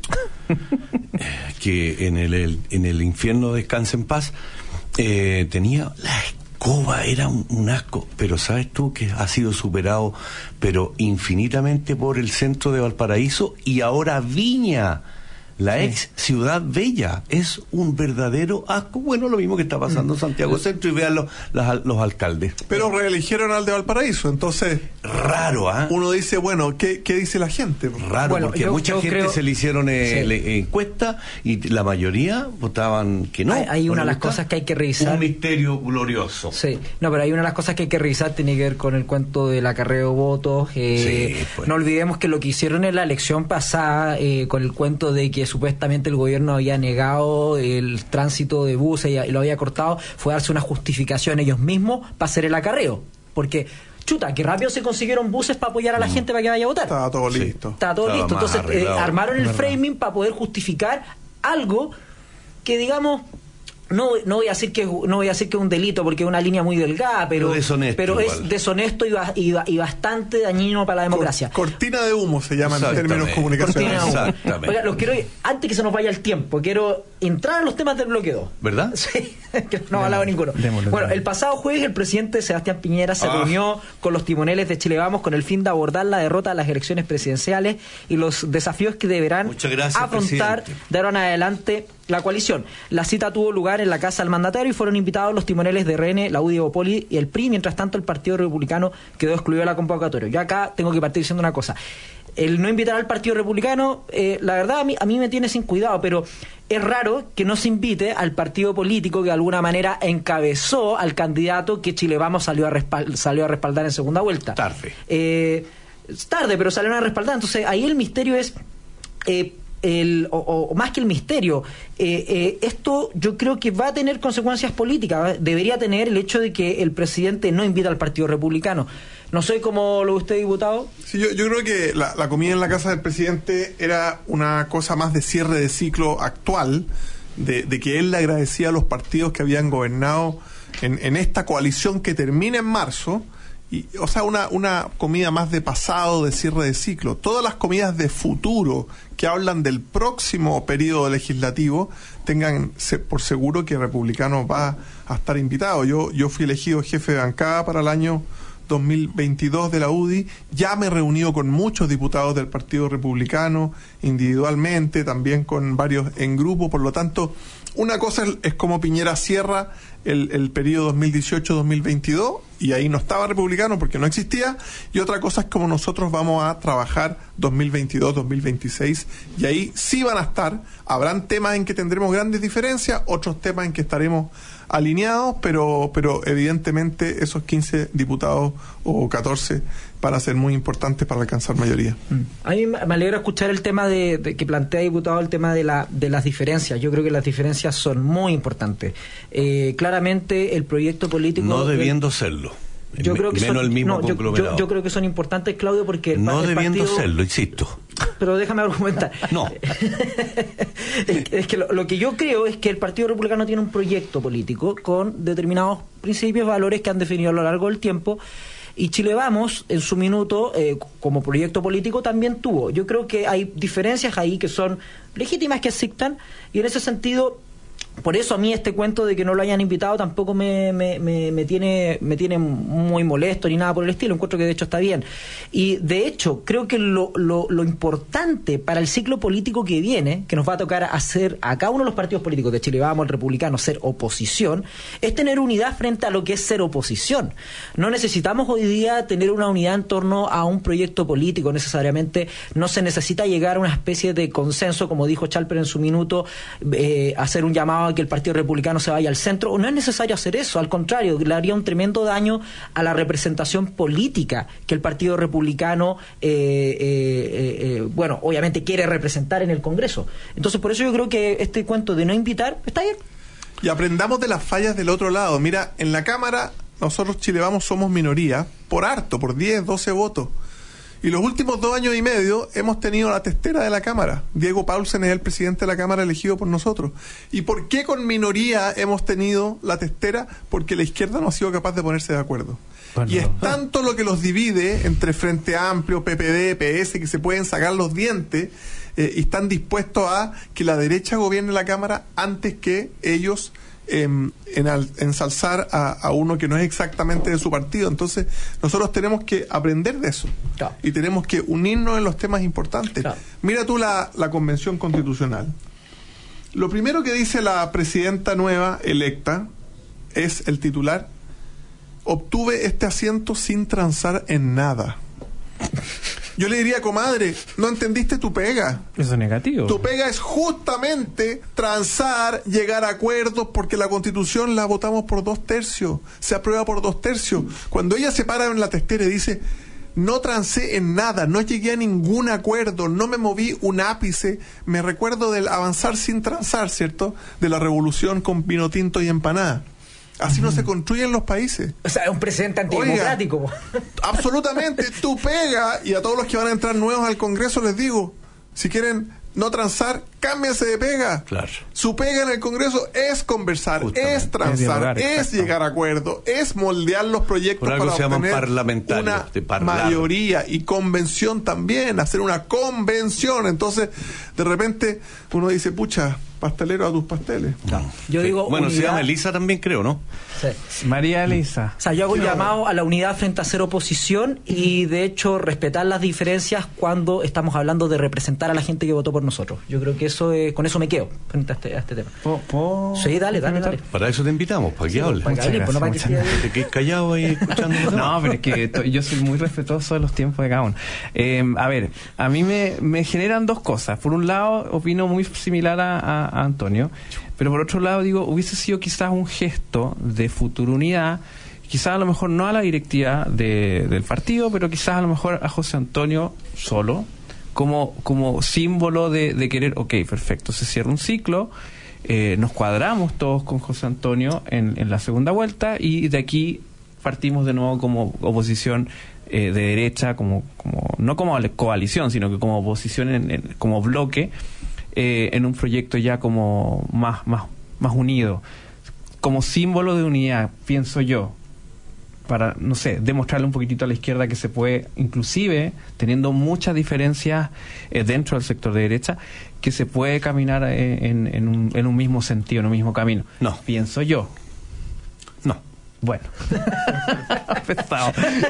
que en el infierno descansa en paz, tenía la escoba, era un asco, pero sabes tú que ha sido superado, pero infinitamente por el centro de Valparaíso y ahora Viña. La ex Ciudad Bella es un verdadero asco. Bueno, lo mismo que está pasando en Santiago Centro, y vean los alcaldes. Pero reeligieron al de Valparaíso, entonces... Raro, ¿ah? Uno dice, bueno, ¿qué dice la gente? Raro, porque mucha gente se le hicieron encuesta y la mayoría votaban que no. Hay una de las cosas que hay que revisar. Un misterio glorioso. Sí, no, pero hay una de las cosas que hay que revisar, tiene que ver con el cuento del acarreo de votos. No olvidemos que lo que hicieron en la elección pasada, con el cuento de que supuestamente el gobierno había negado el tránsito de buses y lo había cortado, fue darse una justificación ellos mismos para hacer el acarreo, porque que rápido se consiguieron buses para apoyar a la gente para que vaya a votar. Estaba todo listo. Estaba todo listo. Entonces armaron el framing para poder justificar algo que, digamos, no voy a decir que es un delito porque es una línea muy delgada, pero es deshonesto y bastante dañino para la democracia. Cortina de humo se llama en términos comunicacionales. Oiga, antes que se nos vaya el tiempo, quiero entrar en los temas del bloque 2. ¿Verdad? Sí, que no ha hablado ninguno. Bueno, el pasado jueves el presidente Sebastián Piñera se reunió con los timoneles de Chile Vamos con el fin de abordar la derrota de las elecciones presidenciales y los desafíos que deberán afrontar de ahora en adelante la coalición. La cita tuvo lugar en la casa del mandatario y fueron invitados los timoneles de RN, la UDI Evópolis y el PRI. Mientras tanto, el Partido Republicano quedó excluido de la convocatoria. Yo acá tengo que partir diciendo una cosa. El no invitar al Partido Republicano, la verdad a mí me tiene sin cuidado, pero es raro que no se invite al partido político que de alguna manera encabezó al candidato que Chile Vamos salió a respaldar en segunda vuelta. Tarde, pero salieron a respaldar. Entonces ahí el misterio es... más que el misterio, esto yo creo que va a tener consecuencias políticas. Debería tener el hecho de que el presidente no invita al Partido Republicano. No sé cómo lo ve usted, diputado. Sí, yo creo que la comida en la casa del presidente era una cosa más de cierre de ciclo actual, de que él le agradecía a los partidos que habían gobernado en esta coalición que termina en marzo. O sea, una comida más de pasado, de cierre de ciclo. Todas las comidas de futuro que hablan del próximo periodo legislativo tengan por seguro que Republicano va a estar invitado. Yo fui elegido jefe de bancada para el año 2022 de la UDI. Ya me he reunido con muchos diputados del Partido Republicano individualmente, también con varios en grupo. Por lo tanto, una cosa es como Piñera cierra el periodo 2018-2022 y ahí no estaba Republicano porque no existía, y otra cosa es como nosotros vamos a trabajar 2022-2026 y ahí sí van a estar. Habrán temas en que tendremos grandes diferencias, otros temas en que estaremos alineados, pero evidentemente esos 15 diputados o 14 van a ser muy importantes para alcanzar mayoría. A mí me alegra escuchar el tema de que plantea diputado, el tema de las diferencias. Yo creo que las diferencias son muy importantes. Claramente el proyecto político... No debiendo serlo. Yo creo que yo creo que son importantes, Claudio, porque no debiendo partido... serlo, insisto. Pero déjame argumentar. No. Es que lo que yo creo es que el Partido Republicano tiene un proyecto político con determinados principios, valores que han definido a lo largo del tiempo, y Chile Vamos, en su minuto, como proyecto político, también tuvo. Yo creo que hay diferencias ahí que son legítimas que existan, y en ese sentido... Por eso a mí este cuento de que no lo hayan invitado tampoco me tiene muy molesto ni nada por el estilo. Encuentro que de hecho está bien. Y de hecho creo que lo importante para el ciclo político que viene, que nos va a tocar hacer a cada uno de los partidos políticos de Chile Vamos, el Republicano, ser oposición, es tener unidad frente a lo que es ser oposición. No necesitamos hoy día tener una unidad en torno a un proyecto político necesariamente. No se necesita llegar a una especie de consenso, como dijo Chalper en su minuto, hacer un llamado a que el Partido Republicano se vaya al centro. No es necesario hacer eso, al contrario, le haría un tremendo daño a la representación política que el Partido Republicano bueno, obviamente quiere representar en el Congreso. Entonces por eso yo creo que este cuento de no invitar está bien. Y aprendamos de las fallas del otro lado. Mira, en la Cámara nosotros Chile Vamos somos minoría por harto, por 10, 12 votos. Y los últimos 2 años y medio hemos tenido la testera de la Cámara. Diego Paulsen es el presidente de la Cámara elegido por nosotros. ¿Y por qué con minoría hemos tenido la testera? Porque la izquierda no ha sido capaz de ponerse de acuerdo. Bueno. Y es tanto lo que los divide entre Frente Amplio, PPD, PS, que se pueden sacar los dientes y están dispuestos a que la derecha gobierne la Cámara antes que ellos ensalzar a uno que no es exactamente de su partido. Entonces nosotros tenemos que aprender de eso, claro, y tenemos que unirnos en los temas importantes, claro. Mira tú la Convención Constitucional. Lo primero que dice la presidenta nueva electa es el titular: obtuve este asiento sin transar en nada. Yo le diría, comadre, no entendiste tu pega. Eso es negativo. Tu pega es justamente transar, llegar a acuerdos, porque la Constitución la votamos por 2/3, se aprueba por 2/3. Cuando ella se para en la testera y dice, no transé en nada, no llegué a ningún acuerdo, no me moví un ápice, me recuerdo del avanzar sin transar, ¿cierto? De la revolución con vino tinto y empanada. Así no se construyen los países. O sea, es un precedente antidemocrático. Oiga, absolutamente. Tu pega, y a todos los que van a entrar nuevos al Congreso les digo, si quieren no transar, cámbiense de pega. Claro. Su pega en el Congreso es conversar, Justamente. es transar, Es dialogar, es exacto. llegar a acuerdos, es moldear los proyectos Por algo para se llaman obtener parlamentarios, una de parlar. mayoría, y convención también, hacer una convención. Entonces, de repente, uno dice, pucha, pastelero a tus pasteles. Yo Sí. digo Bueno, se unidad. llama Elisa también, creo, ¿no? Sí. María Elisa. O sea, yo hago un llamado a la unidad frente a hacer oposición y, de hecho, respetar las diferencias cuando estamos hablando de representar a la gente que votó por nosotros. Yo creo que eso con eso me quedo frente a este tema. Sí, dale. Para eso te invitamos, para que hables. Para que hable, pues, no para que Muchas esté ahí. Te quedes callado ahí escuchando. No, pero es que yo soy muy respetuoso de los tiempos de cada uno. A ver, a mí me generan dos cosas. Por un lado, opino muy similar a Antonio, pero por otro lado digo, hubiese sido quizás un gesto de futura unidad, quizás a lo mejor no a la directiva del partido, pero quizás a lo mejor a José Antonio solo, como símbolo de querer, ok, perfecto, se cierra un ciclo, nos cuadramos todos con José Antonio en la segunda vuelta y de aquí partimos de nuevo como oposición de derecha, no como coalición, sino que como oposición como bloque, en un proyecto ya como más unido, como símbolo de unidad, pienso yo, para, no sé, demostrarle un poquitito a la izquierda que se puede, inclusive teniendo muchas diferencias dentro del sector de derecha, que se puede caminar en un mismo sentido, en un mismo camino. No. Pienso yo. No. Bueno. Pesado.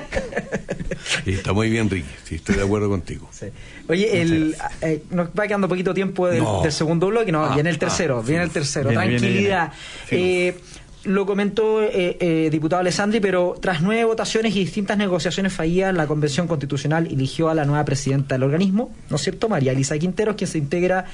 Sí, está muy bien, Ricky. Sí, estoy de acuerdo contigo. Sí. Oye, nos va quedando poquito tiempo del segundo bloque. Viene el tercero. Viene, Tranquilidad. Lo comentó diputado Alessandri, pero tras 9 votaciones y distintas negociaciones fallidas, la Convención Constitucional eligió a la nueva presidenta del organismo, ¿no es cierto? María Elisa Quinteros, quien integra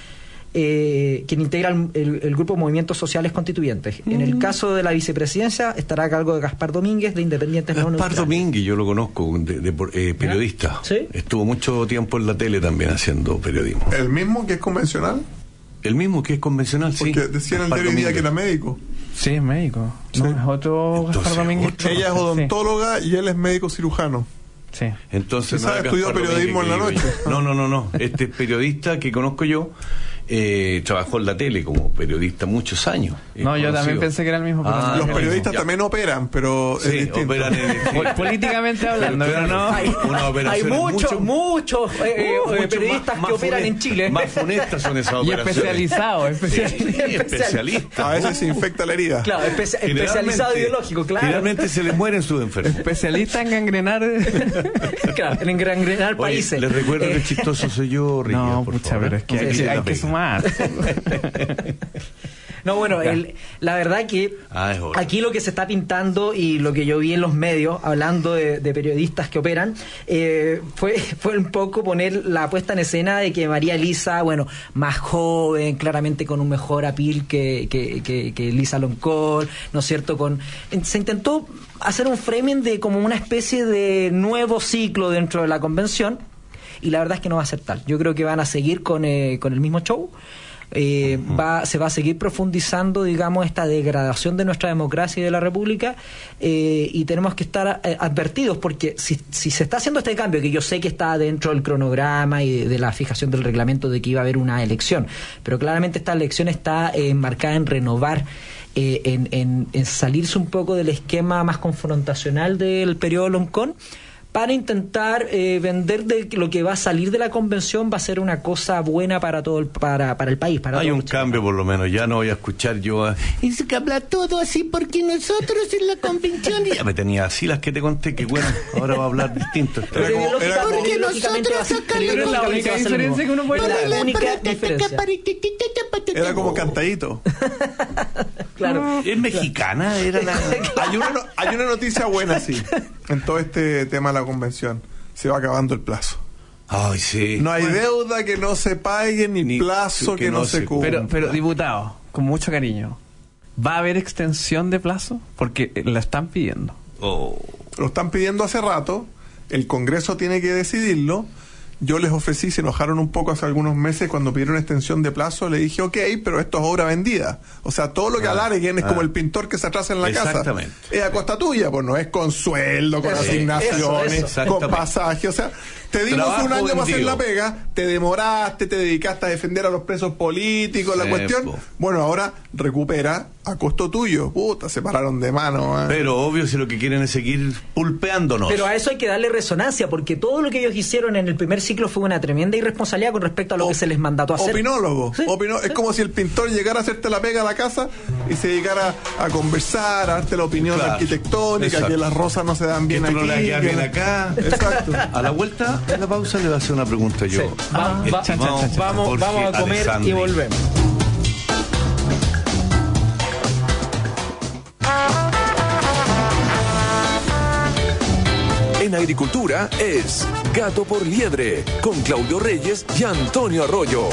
el grupo Movimientos Sociales Constituyentes. En el caso de la vicepresidencia estará a cargo de Gaspar Domínguez, de Independientes No Gaspar Neutrales. Domínguez, yo lo conozco, periodista. ¿Sí? Estuvo mucho tiempo en la tele también haciendo periodismo. ¿El mismo que es convencional? El mismo que es convencional, sí. Porque decían el Gaspar diario hoy día Domínguez. que era médico. Sí, es médico. No, es otro Entonces, Gaspar Domínguez. otro. Ella es odontóloga y él es médico cirujano. Sí. Entonces, Quizás es estudió Gaspar periodismo Domínguez en la que noche. digo yo. No. Este periodista que conozco yo trabajó en la tele como periodista muchos años. No, yo también pensé que era el mismo. Pero no, Los es el periodistas ya. también operan, pero es Sí, distinto. operan en políticamente hablando, pero no. Hay muchos periodistas que operan en Chile. Más funestas son esas Y operaciones. especializado. Especialistas. A veces se infecta la herida. Claro, especializado Generalmente- ideológico, claro. Generalmente se les mueren sus enfermos. Especialista en gangrenar. Claro, en engrenar Oye, países. les recuerdo que chistoso soy yo, Ricky. No, por pucha, favor. pero es que hay que sumar. No, bueno, la verdad que es hora. aquí lo que se está pintando y lo que yo vi en los medios, hablando de periodistas que operan, fue un poco poner la puesta en escena de que María Elisa, más joven, claramente con un mejor appeal que Elisa Loncón, ¿no es cierto? Se intentó hacer un framing de como una especie de nuevo ciclo dentro de la convención, y la verdad es que no va a ser tal. Yo creo que van a seguir con el mismo show. Se va a seguir profundizando, digamos, esta degradación de nuestra democracia y de la República, y tenemos que estar advertidos, porque si se está haciendo este cambio, que yo sé que está dentro del cronograma y de la fijación del reglamento de que iba a haber una elección, pero claramente esta elección está enmarcada en renovar, en salirse un poco del esquema más confrontacional del periodo Loncón, para intentar vender de que lo que va a salir de la convención va a ser una cosa buena para todo para el país. Para Hay todos un los chilenos. cambio, por lo menos. Ya no voy a escuchar yo es que habla todo así porque nosotros en la convención ya me tenía así las que te conté, que bueno, ahora va a hablar distinto. Pero ideológicamente- Porque ideológicamente nosotros va a ser- acá Pero es la ideológicamente única va a ser lo diferencia mismo. que uno puede Es dar. la única diferencia. Era como cantadito. Claro. ¿Es mexicana? Era la... Hay una noticia buena, sí, en todo este tema de la convención. Se va acabando el plazo. Ay, sí. No hay deuda que no se pague, ni plazo que no se cumpla. Pero diputado, con mucho cariño, ¿va a haber extensión de plazo? Porque la están pidiendo. Oh. Lo están pidiendo hace rato, el Congreso tiene que decidirlo, yo les ofrecí, se enojaron un poco hace algunos meses cuando pidieron extensión de plazo, le dije, ok, pero esto es obra vendida. O sea, todo lo que alarguen es como el pintor que se atrasa en la casa. Es a costa tuya, pues no es con sueldo, con asignaciones, con pasaje. O sea, te dimos trabajo un año vendido. para hacer la pega, te demoraste, te dedicaste a defender a los presos políticos, la cuestión. Bueno, ahora recupera a costo tuyo. Puta, se pararon de mano. Pero obvio, si lo que quieren es seguir pulpeándonos. Pero a eso hay que darle resonancia, porque todo lo que ellos hicieron en el primer ciclo fue una tremenda irresponsabilidad con respecto a lo que se les mandató a hacer. Opinólogo. ¿Sí? Es como si el pintor llegara a hacerte la pega a la casa y se dedicara a conversar, a darte la opinión arquitectónica, que las rosas no se dan bien aquí. No le queda bien acá. Exacto. A la vuelta de la pausa le voy a hacer una pregunta yo. Sí. Vamos a comer Alessandri. y volvemos. En agricultura es Gato por Liebre con Claudio Reyes y Antonio Arroyo.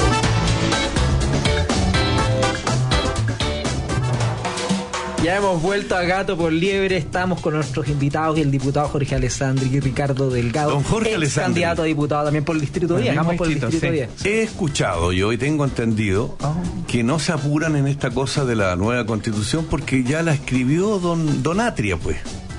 Ya hemos vuelto a Gato por Liebre, estamos con nuestros invitados y el diputado Jorge Alessandri y Ricardo Delgado, Don Jorge Alessandri, candidato a diputado también por el Distrito 10. Vamos por el Distrito 10. He escuchado yo y tengo entendido que no se apuran en esta cosa de la nueva Constitución porque ya la escribió don Atria, pues.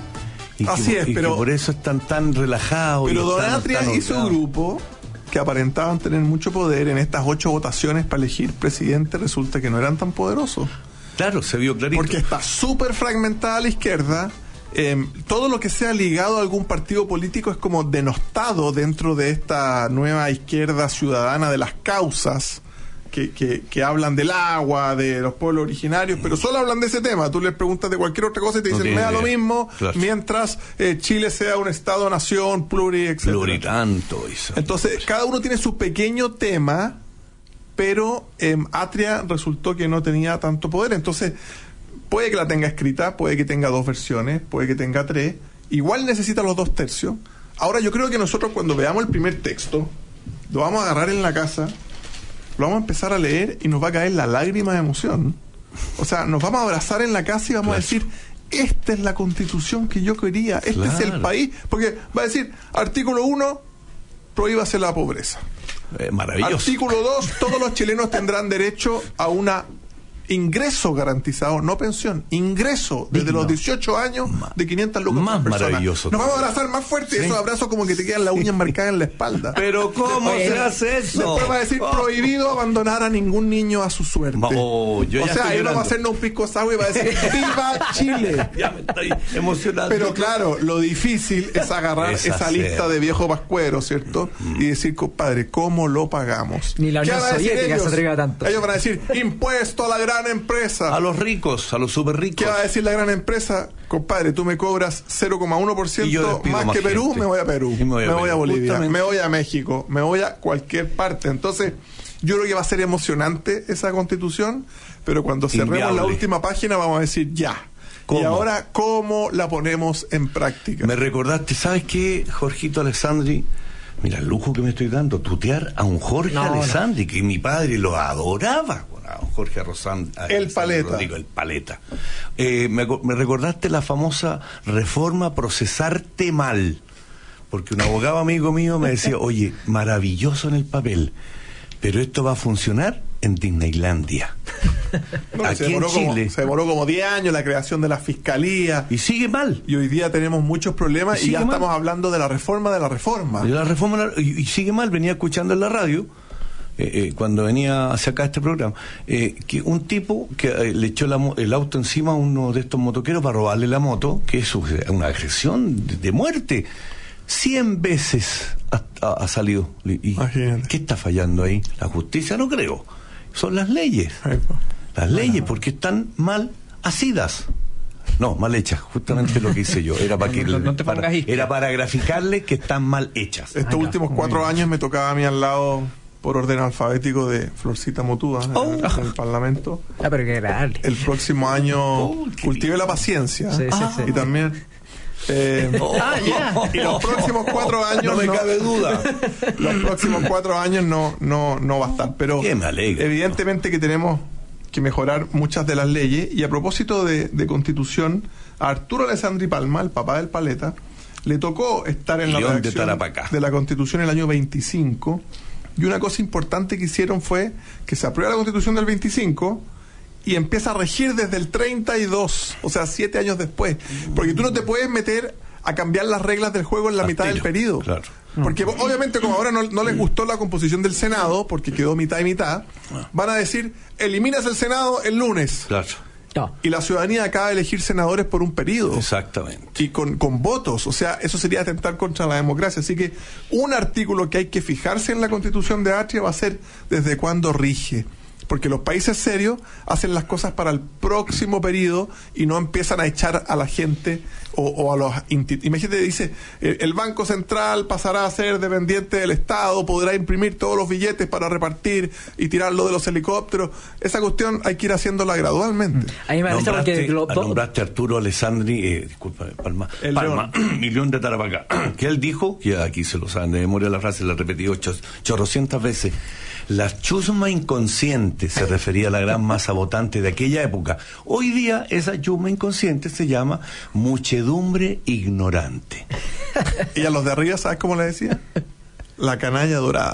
Así es, pero que por eso están tan relajados. Pero don están Atria tan y su holgados. grupo, que aparentaban tener mucho poder en estas 8 votaciones para elegir presidente, resulta que no eran tan poderosos. Claro, se vio clarito. Porque está súper fragmentada la izquierda. Todo lo que sea ligado a algún partido político es como denostado dentro de esta nueva izquierda ciudadana de las causas que hablan del agua, de los pueblos originarios, pero solo hablan de ese tema. Tú les preguntas de cualquier otra cosa y te dicen, me da lo mismo, claro, mientras Chile sea un Estado-nación, etcétera. Pluritanto. Eso. Entonces, cada uno tiene su pequeño tema, pero Atria resultó que no tenía tanto poder. Entonces, puede que la tenga escrita, puede que tenga 2 versiones, puede que tenga 3. Igual necesita los 2 tercios. Ahora, yo creo que nosotros cuando veamos el primer texto, lo vamos a agarrar en la casa, lo vamos a empezar a leer y nos va a caer la lágrima de emoción. O sea, nos vamos a abrazar en la casa y vamos a decir, esta es la Constitución que yo quería, este es el país. Porque va a decir, artículo 1, prohíbase la pobreza. Maravilloso. Artículo 2, todos los chilenos tendrán derecho a una ingreso garantizado, no pensión, ingreso desde los 18 años de 500 lucas más por persona. maravilloso. Nos vamos a abrazar más fuerte, esos abrazos como que te quedan las uñas marcadas en la espalda. Pero ¿cómo se hace eso? Después va a decir prohibido abandonar a ningún niño a su suerte. Yo ya o sea, estoy ahí vamos a hacernos un pisco sour y va a decir ¡Viva Chile! Ya me estoy emocionando. Pero claro, lo difícil es agarrar esa lista de viejo pascuero, ¿cierto? Y decir, compadre, ¿cómo lo pagamos? Ni la Unión Soviética se atreva tanto. Ellos van a decir, impuesto a la gran empresa. A los ricos, a los súper ricos. ¿Qué va a decir la gran empresa? Compadre, tú me cobras 0,1% más que Perú, me voy a Perú, me voy a Bolivia, me voy a México, me voy a cualquier parte. Entonces, yo creo que va a ser emocionante esa Constitución, pero cuando cerremos la última página vamos a decir ya. ¿Cómo? Y ahora, ¿cómo la ponemos en práctica? Me recordaste, ¿sabes qué, Jorgito Alessandri? Mira el lujo que me estoy dando, tutear a un Jorge Alessandri, que mi padre lo adoraba. Jorge el Paleta. Rodrigo, el Paleta. Me recordaste la famosa reforma procesarte mal, porque un abogado amigo mío me decía, oye, maravilloso en el papel, pero esto va a funcionar en Disneylandia. Aquí en Chile se demoró como 10 años la creación de la fiscalía. Y sigue mal. Y hoy día tenemos muchos problemas y ya estamos hablando de la reforma de la reforma. Y sigue mal. Venía escuchando en la radio, cuando venía hacia acá este programa, que un tipo que le echó el auto encima a uno de estos motoqueros para robarle la moto, que es una agresión de muerte. 100 veces ha salido. ¿Y qué está fallando ahí? ¿La justicia? No creo. Son las leyes. Las leyes, porque están mal hacidas. No, mal hechas, justamente lo que hice yo. Era para que era para graficarle que están mal hechas. Estos últimos 4 años me tocaba a mí al lado, por orden alfabético, de Florcita Motúa en el Parlamento. Pero qué agradable. El próximo año cultive la paciencia. Sí. Y también y los próximos 4 años no me cabe duda. Los próximos 4 años no va a estar, pero evidentemente que tenemos que mejorar muchas de las leyes. Y a propósito de Constitución, a Arturo Alessandri Palma, el papá del Paleta, le tocó estar en la redacción de la Constitución el año 25, y una cosa importante que hicieron fue que se aprueba la Constitución del 25 y empieza a regir desde el 32, o sea, 7 años después, porque tú no te puedes meter a cambiar las reglas del juego en la mitad del periodo. Claro. Porque obviamente como ahora no les gustó la composición del Senado, porque quedó mitad y mitad, van a decir, eliminas el Senado el lunes. Claro. No. Y la ciudadanía acaba de elegir senadores por un periodo. Exactamente. Y con votos. O sea, eso sería atentar contra la democracia. Así que un artículo que hay que fijarse en la Constitución de Atria va a ser desde cuándo rige. Porque los países serios hacen las cosas para el próximo periodo y no empiezan a echar a la gente o a los... Imagínate, dice, el Banco Central pasará a ser dependiente del Estado, podrá imprimir todos los billetes para repartir y tirarlo de los helicópteros. Esa cuestión hay que ir haciéndola gradualmente. A mí me parece porque... Nombraste a Arturo Alessandri, disculpa, Palma, León de Tarapacá, que él dijo, que aquí se lo saben de memoria la frase, la he repetido chorrocientas veces, la chusma inconsciente se refería a la gran masa votante de aquella época. Hoy día esa chusma inconsciente se llama muchedumbre ignorante. Y a los de arriba, ¿sabes cómo le decía? La canalla dorada.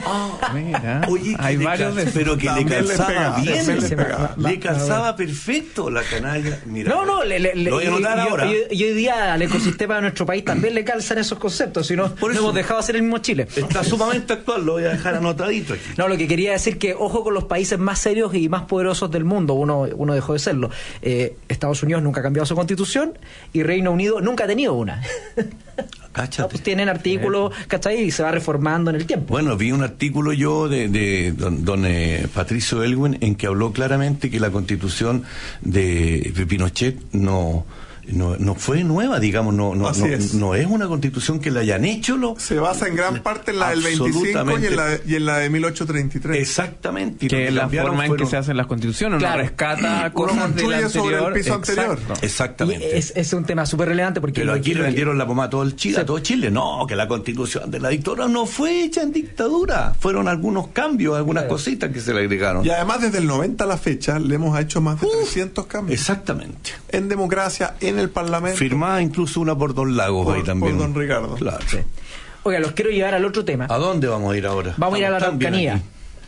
Mira, oye, hay varios pero que le calzaba bien, le calzaba no, perfecto la canalla. Mira, lo voy a anotar ahora. Y hoy día al ecosistema de nuestro país también le calzan esos conceptos, si no, no hemos dejado de hacer el mismo Chile. Está sumamente actual, lo voy a dejar anotadito aquí. No, lo que quería decir que ojo con los países más serios y más poderosos del mundo, uno dejó de serlo. Estados Unidos nunca ha cambiado su constitución y Reino Unido nunca ha tenido una. Cáchate. Pues tienen artículos, ¿cachai? Y se va reformando en el tiempo. Bueno, vi un artículo yo de don Patricio Elwin en que habló claramente que la constitución de Pinochet no fue nueva, digamos, no es una constitución que la hayan hecho. Se basa en gran parte en la del 25 y en la de 1833. Exactamente. Que es la forma en que se hacen las constituciones, claro. Uno rescata cosas del anterior. Sobre el piso anterior. Exactamente. Es un tema súper relevante porque... Pero aquí le vendieron la pomada a todo el Chile, a todo Chile. No, que la constitución de la dictadura no fue hecha en dictadura. Fueron algunos cambios, algunas cositas que se le agregaron. Y además desde el 90 a la fecha le hemos hecho más de 300 cambios. Exactamente. En democracia, en el Parlamento. Firmada incluso una por Don Lagos ahí también. Por Don Ricardo. Claro. Sí. Oiga, los quiero llevar al otro tema. ¿A dónde vamos a ir ahora? Vamos a ir a la Araucanía.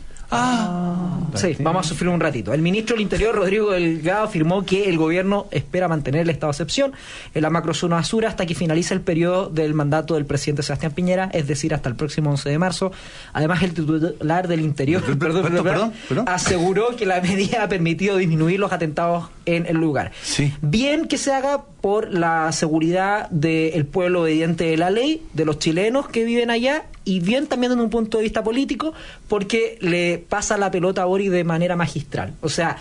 Sí, vamos a sufrir un ratito. El ministro del Interior, Rodrigo Delgado, afirmó que el gobierno espera mantener el estado de excepción en la macrozona sur hasta que finalice el periodo del mandato del presidente Sebastián Piñera, es decir, hasta el próximo 11 de marzo. Además, el titular del Interior perdón. aseguró que la medida ha permitido disminuir los atentados en el lugar. Sí. Bien que se haga por la seguridad del pueblo obediente de la ley, de los chilenos que viven allá, y bien también desde un punto de vista político, porque le pasa la pelota a Boric de manera magistral. O sea,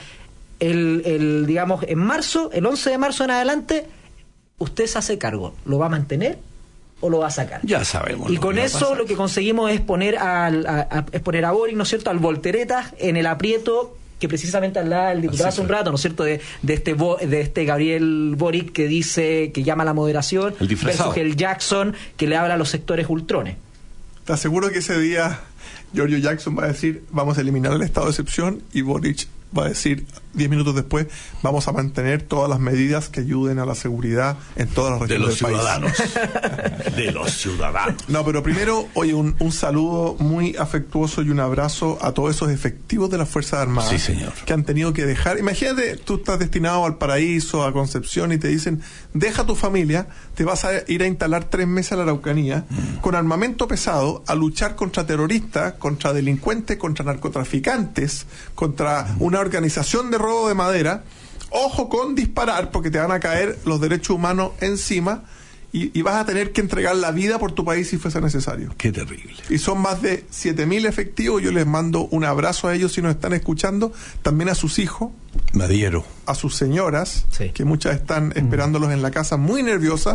digamos, en marzo, el 11 de marzo en adelante, usted se hace cargo. ¿Lo va a mantener o lo va a sacar? Ya sabemos. Y con eso lo que conseguimos es poner a Boric, ¿no es cierto?, al volteretas en el aprieto que precisamente hablaba el diputado hace un rato, ¿no es cierto?, de este Gabriel Boric que dice, que llama a la moderación, versus el Jackson que le habla a los sectores ultrones. Te aseguro que ese día Giorgio Jackson va a decir, vamos a eliminar el estado de excepción, y Boric va a decir 10 minutos después, vamos a mantener todas las medidas que ayuden a la seguridad en todas las regiones del país. De los ciudadanos. No, pero primero, oye, un saludo muy afectuoso y un abrazo a todos esos efectivos de las Fuerzas Armadas. Sí, señor. Que han tenido que dejar. Imagínate, tú estás destinado al Paraíso, a Concepción, y te dicen, deja tu familia, te vas a ir a instalar 3 meses a la Araucanía, con armamento pesado, a luchar contra terroristas, contra delincuentes, contra narcotraficantes, contra una organización de robo de madera. Ojo con disparar, porque te van a caer los derechos humanos encima, y vas a tener que entregar la vida por tu país si fuese necesario. Qué terrible. Y son más de 7.000 efectivos. Yo les mando un abrazo a ellos si nos están escuchando, también a sus hijos, me adhiero, a sus señoras, sí, que muchas están esperándolos en la casa muy nerviosas,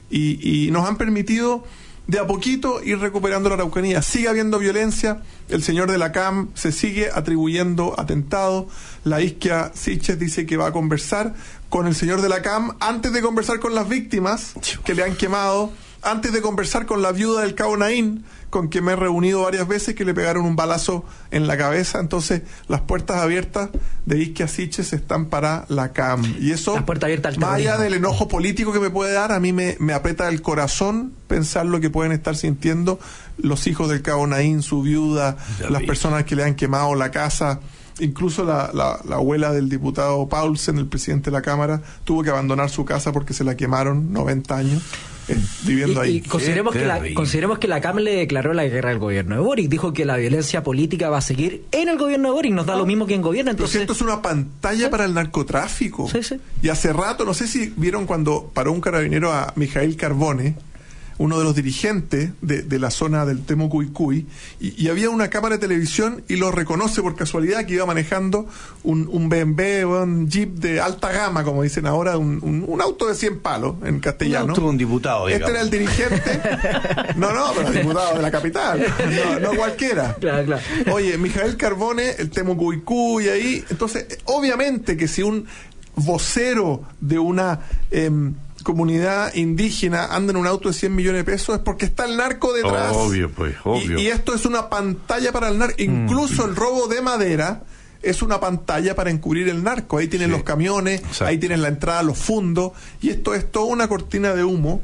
y nos han permitido de a poquito ir recuperando la Araucanía. Sigue habiendo violencia, el señor de la CAM se sigue atribuyendo atentados, la Isquia Siches dice que va a conversar con el señor de la CAM antes de conversar con las víctimas que le han quemado antes de conversar con la viuda del Cabo Naín, con quien me he reunido varias veces, que le pegaron un balazo en la cabeza. Entonces, las puertas abiertas de Isquia Siches están para la CAM. Y eso, las puertas abiertas al más allá terrorismo. del enojo político que me puede dar, a mí me aprieta el corazón pensar lo que pueden estar sintiendo los hijos del Cabo Naín, su viuda, las personas que le han quemado la casa. Incluso la abuela del diputado Paulsen, el presidente de la Cámara, tuvo que abandonar su casa porque se la quemaron, 90 años, viviendo ahí. Y consideremos que la CAM le declaró la guerra al gobierno de Boric. Dijo que la violencia política va a seguir en el gobierno de Boric. Nos da lo mismo que en gobierno. Entonces, pero si esto es una pantalla para el narcotráfico. Sí, sí. Y hace rato, no sé si vieron cuando paró un carabinero a Mijail Carbone, uno de los dirigentes de la zona del Temucuicui, y había una cámara de televisión y lo reconoce por casualidad que iba manejando un BMW, un Jeep de alta gama, como dicen ahora, un auto de 100 palos en castellano. Un auto de un diputado, digamos. Este era el dirigente. No, pero diputado de la capital. No cualquiera. Claro. Oye, Mijail Carbone, el Temucuicui ahí. Entonces, obviamente que si un vocero de una comunidad indígena anda en un auto de 100 millones de pesos es porque está el narco detrás. Obvio. Y esto es una pantalla para el narco. Incluso el robo de madera es una pantalla para encubrir el narco. Ahí tienen los camiones, ahí tienen la entrada, los fundos, y esto es toda una cortina de humo.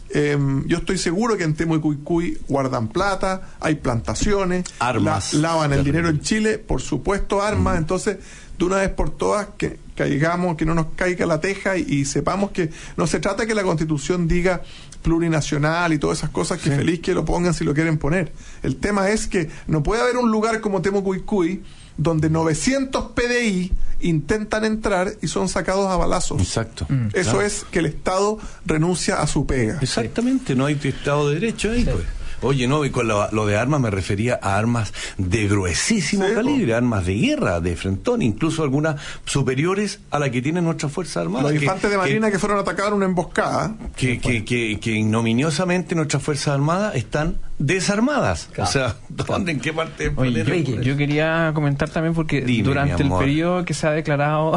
Yo estoy seguro que en Temucuicui guardan plata, hay plantaciones, armas, lavan el dinero en Chile, por supuesto armas. Entonces, de una vez por todas, que caigamos, que no nos caiga la teja y sepamos que no se trata de que la Constitución diga plurinacional y todas esas cosas, que feliz que lo pongan si lo quieren poner. El tema es que no puede haber un lugar como Temucuicui donde 900 PDI intentan entrar y son sacados a balazos. Exacto. Eso claro. Es que el Estado renuncia a su pega. Exactamente, no hay Estado de Derecho ahí, pues. Oye, no, y con lo de armas me refería a armas de gruesísimo calibre, armas de guerra, de frentón, incluso algunas superiores a la que tienen nuestras Fuerzas Armadas. Los infantes de Marina que fueron atacados en una emboscada. Que ignominiosamente nuestras Fuerzas Armadas están desarmadas. Claro. O sea, ¿dónde, en qué parte? Oye, yo quería comentar también porque durante el periodo que se ha declarado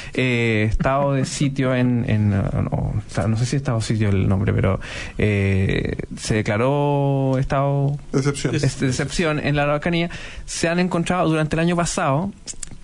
estado de sitio no sé si estado de sitio el nombre, pero se declaró estado de excepción en la Araucanía, se han encontrado durante el año pasado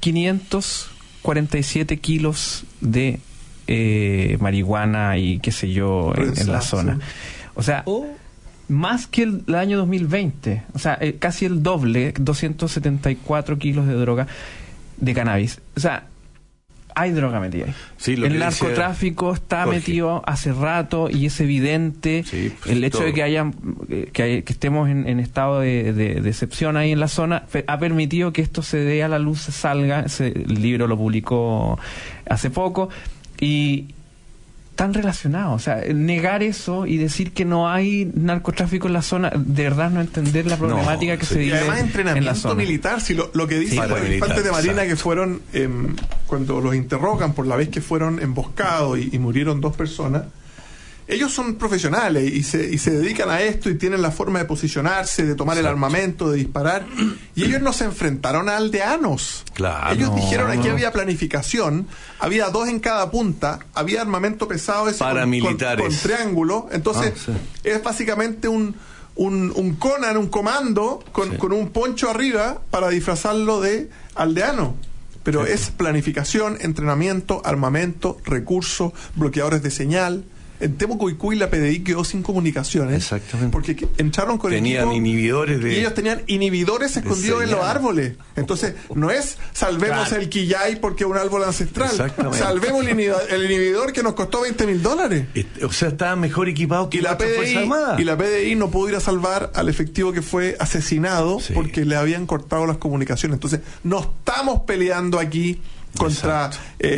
547 kilos de marihuana y qué sé yo en la zona. O sea, más que el año 2020, o sea, casi el doble, 274 kilos de droga, de cannabis. O sea, hay droga metida ahí. Sí, el narcotráfico está Jorge. Metido hace rato y es evidente. Sí, pues, el hecho todo. de que estemos en estado de excepción ahí en la zona ha permitido que esto se dé a la luz, se salga. El libro lo publicó hace poco y tan relacionado, o sea, negar eso y decir que no hay narcotráfico en la zona, de verdad no entender la problemática que se vive además, entrenamiento en la zona militar, si lo que dicen los infantes de Marina que fueron, cuando los interrogan por la vez que fueron emboscados y murieron 2 personas, ellos son profesionales y se dedican a esto y tienen la forma de posicionarse, de tomar el armamento, de disparar, y ellos no se enfrentaron a aldeanos. Claro, ellos dijeron aquí había planificación, había 2 en cada punta, había armamento pesado ese paramilitares con triángulo, entonces es básicamente un Conan, un comando con un poncho arriba para disfrazarlo de aldeano. Pero es planificación, entrenamiento, armamento, recursos, bloqueadores de señal. En Temucuicui la PDI quedó sin comunicaciones. Exactamente. Porque entraron con tenían inhibidores y ellos tenían inhibidores escondidos en los árboles. Entonces, no es salvemos el quillay porque es un árbol ancestral. Salvemos el inhibidor que nos costó $20,000. O sea, estaban mejor equipados que la Fuerza Armada. Y la PDI no pudo ir a salvar al efectivo que fue asesinado porque le habían cortado las comunicaciones. Entonces, no estamos peleando aquí contra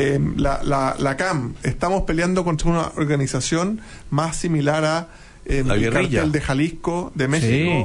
la CAM, estamos peleando contra una organización más similar a el Cártel de Jalisco de México,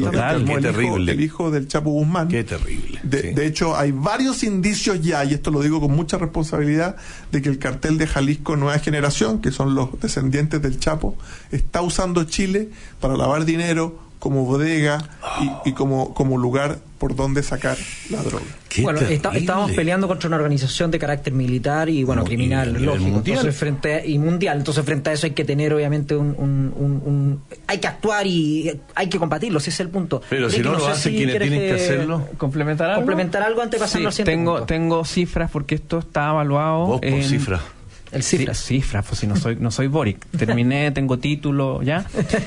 el hijo del Chapo Guzmán. Qué terrible. De hecho, hay varios indicios ya, y esto lo digo con mucha responsabilidad, de que el Cartel de Jalisco Nueva Generación, que son los descendientes del Chapo, está usando Chile para lavar dinero, como bodega y como lugar por donde sacar la droga. Bueno, estábamos peleando contra una organización de carácter militar y criminal, lógico. Mundial. Entonces, frente a eso hay que tener, obviamente, hay que actuar y hay que combatirlo, ese es el punto. Pero si no lo hace, ¿quiénes tienen que hacerlo? ¿Complementar algo antes de pasarlo al siguiente punto? Tengo cifras porque esto está evaluado. Vos por cifras. El cifras. Sí, cifras, pues si no soy Boric. Terminé, tengo título, ¿ya?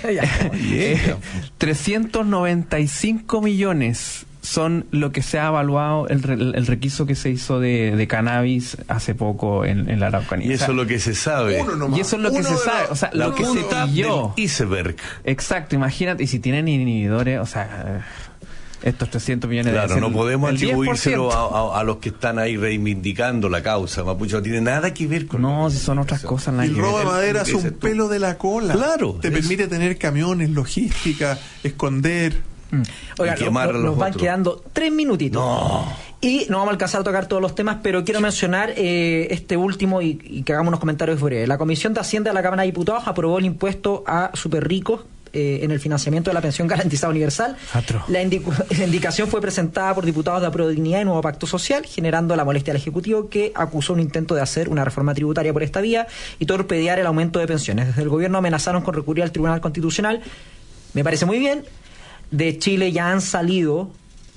395 millones son lo que se ha evaluado el requiso que se hizo de cannabis hace poco en la Araucanía. Y eso es lo que se sabe. Y eso es lo que se sabe. O sea, lo que se pilló. Iceberg. Exacto, imagínate. Y si tienen inhibidores, o sea, estos 300 millones de Claro, no podemos atribuírselo a los que están ahí reivindicando la causa. Mapuche no tiene nada que ver con... No, si son otras cosas. Y el robo de madera es un pelo de la cola. Claro. Te permite tener camiones, logística, esconder... Oiga, nos van quedando 3 minutitos. Y no vamos a alcanzar a tocar todos los temas, pero quiero mencionar este último y que hagamos unos comentarios breves. La Comisión de Hacienda de la Cámara de Diputados aprobó el impuesto a superricos en el financiamiento de la pensión garantizada universal. La indicación fue presentada por diputados de Aprodignidad y Nuevo Pacto Social, generando la molestia al Ejecutivo, que acusó un intento de hacer una reforma tributaria por esta vía y torpedear el aumento de pensiones. Desde el gobierno amenazaron con recurrir al Tribunal Constitucional. Me parece muy bien. De Chile ya han salido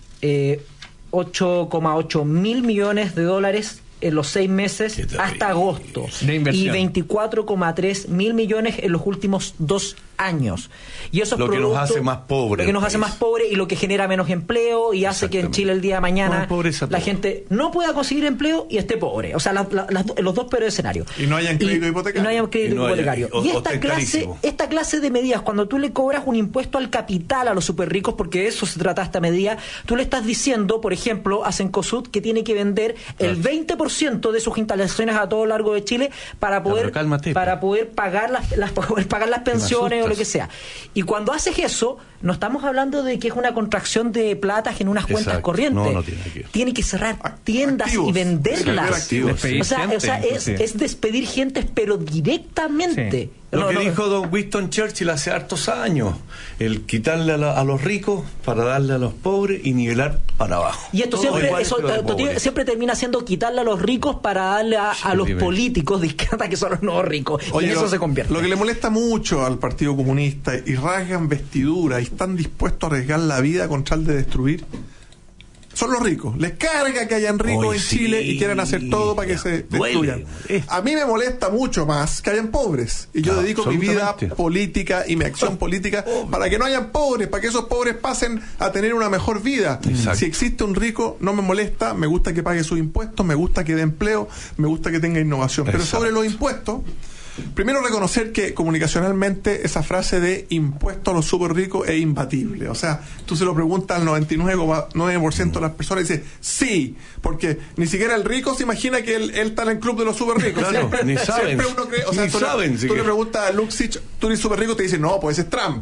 8,8 mil millones de dólares en los 6 meses hasta agosto de inversión. Y 24,3 mil millones en los últimos 2 años. Y eso es lo que nos hace más pobres. Lo que nos hace más pobres y lo que genera menos empleo y hace que en Chile el día de mañana la gente no pueda conseguir empleo y esté pobre. O sea, los dos peores escenarios. Y no hayan crédito hipotecario. Y no hayan crédito hipotecario. Y esta clase de medidas, cuando tú le cobras un impuesto al capital a los súper ricos, porque de eso se trata esta medida, tú le estás diciendo, por ejemplo, a Cencosud que tiene que vender el 20% de sus instalaciones a todo lo largo de Chile para poder pagar las pensiones o lo que sea. Y cuando haces eso, no estamos hablando de que es una contracción de plata en unas cuentas corrientes. No tiene que cerrar tiendas y venderlas. O sea, es despedir gente, pero directamente. Lo que dijo don Winston Churchill hace hartos años, el quitarle a los ricos para darle a los pobres y nivelar para abajo. Y esto siempre termina siendo quitarle a los ricos para darle a los políticos de izquierda, que son los nuevos ricos. Oye, y en eso se convierte. Lo que le molesta mucho al Partido Comunista, y rasgan vestiduras y están dispuestos a arriesgar la vida con tal de destruir, son los ricos. Les carga que hayan ricos en Chile y quieran hacer todo para que se destruyan. A mí me molesta mucho más que hayan pobres. Y yo dedico mi vida política y mi acción política para que no hayan pobres, para que esos pobres pasen a tener una mejor vida. Si existe un rico, no me molesta, me gusta que pague sus impuestos, me gusta que dé empleo, me gusta que tenga innovación. Pero sobre los impuestos, primero reconocer que comunicacionalmente esa frase de impuesto a los súper ricos es imbatible. O sea, tú se lo preguntas al 99,9% de las personas y dice sí, porque ni siquiera el rico se imagina que él está en el club de los súper ricos. Claro, ni saben. Siempre uno cree, o sea, tú le preguntas a Luxich, tú eres súper rico, te dice no, pues es Trump.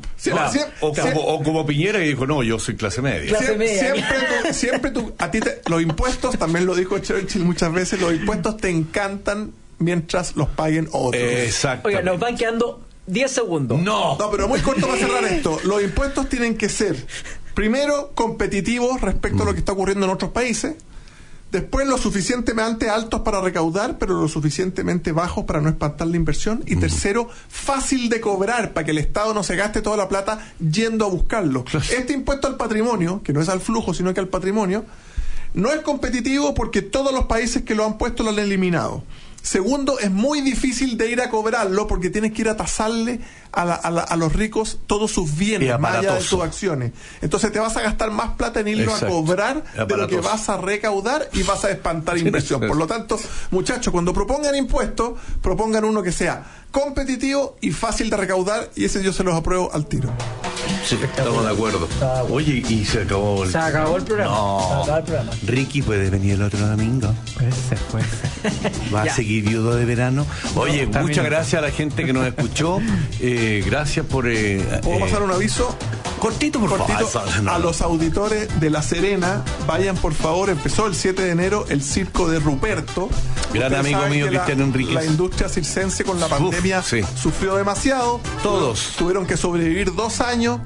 O como Piñera, que dijo no, yo soy clase media. Siempre los impuestos, también lo dijo Churchill muchas veces, los impuestos te encantan mientras los paguen otros. Exacto. Oiga, nos van quedando 10 segundos. No, pero muy corto para cerrar esto. Los impuestos tienen que ser, primero, competitivos respecto a lo que está ocurriendo en otros países. Después, lo suficientemente altos para recaudar, pero lo suficientemente bajos para no espantar la inversión. Y tercero, fácil de cobrar, para que el Estado no se gaste toda la plata yendo a buscarlo. Este impuesto al patrimonio, que no es al flujo, sino que al patrimonio, no es competitivo porque todos los países que lo han puesto lo han eliminado. Segundo, es muy difícil de ir a cobrarlo porque tienes que ir a tasarle a los ricos todos sus bienes, más allá de sus acciones. Entonces te vas a gastar más plata en irlo a cobrar de lo que vas a recaudar y vas a espantar inversión. Por lo tanto, muchachos, cuando propongan impuestos, propongan uno que sea competitivo y fácil de recaudar, y ese yo se los apruebo al tiro. Sí, estamos de acuerdo. Oye, y se acabó el programa. No. Se acabó el programa. Ricky puede venir el otro domingo. Puede ser. Va a seguir viudo de verano. Oye, muchas gracias a la gente que nos escuchó. Gracias por... ¿Puedo pasar un aviso? Cortito, por favor. A los auditores de La Serena, vayan por favor, empezó el 7 de enero el circo de Ruperto. Gran amigo mío, Cristian Enríquez. La industria circense con la pandemia sufrió demasiado. Todos tuvieron que sobrevivir 2 años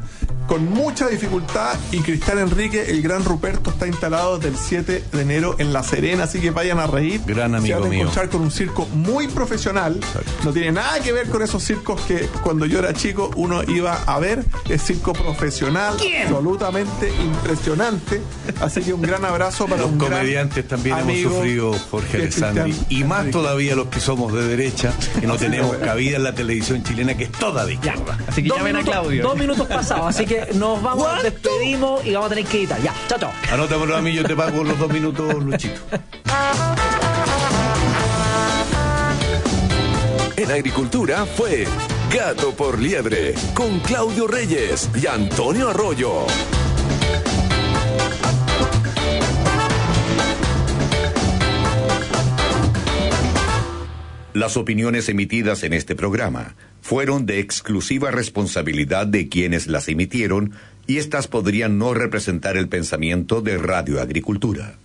con mucha dificultad, y Cristian Enrique, el gran Ruperto, está instalado desde el 7 de enero en La Serena, así que vayan a reír. Gran amigo se van a mío. encontrar con un circo muy profesional. Exacto. No tiene nada que ver con esos circos que cuando yo era chico uno iba a ver. Es circo profesional, absolutamente impresionante. Así que un gran abrazo para Los un gran comediantes también hemos amigo sufrido, Jorge que Alessandri, Cristian y más Enrique. todavía los que somos de derecha, que no tenemos cabida en la televisión chilena, que es toda de izquierda. Así que llamen a Claudio. 2 minutos pasados, así que nos vamos, despedimos y vamos a tener que editar. Ya, chao, chao. Anótamelo a mí, yo te pago los 2 minutos, Luchito. En agricultura fue Gato por Liebre con Claudio Reyes y Antonio Arroyo. Las opiniones emitidas en este programa fueron de exclusiva responsabilidad de quienes las emitieron y estas podrían no representar el pensamiento de Radio Agricultura.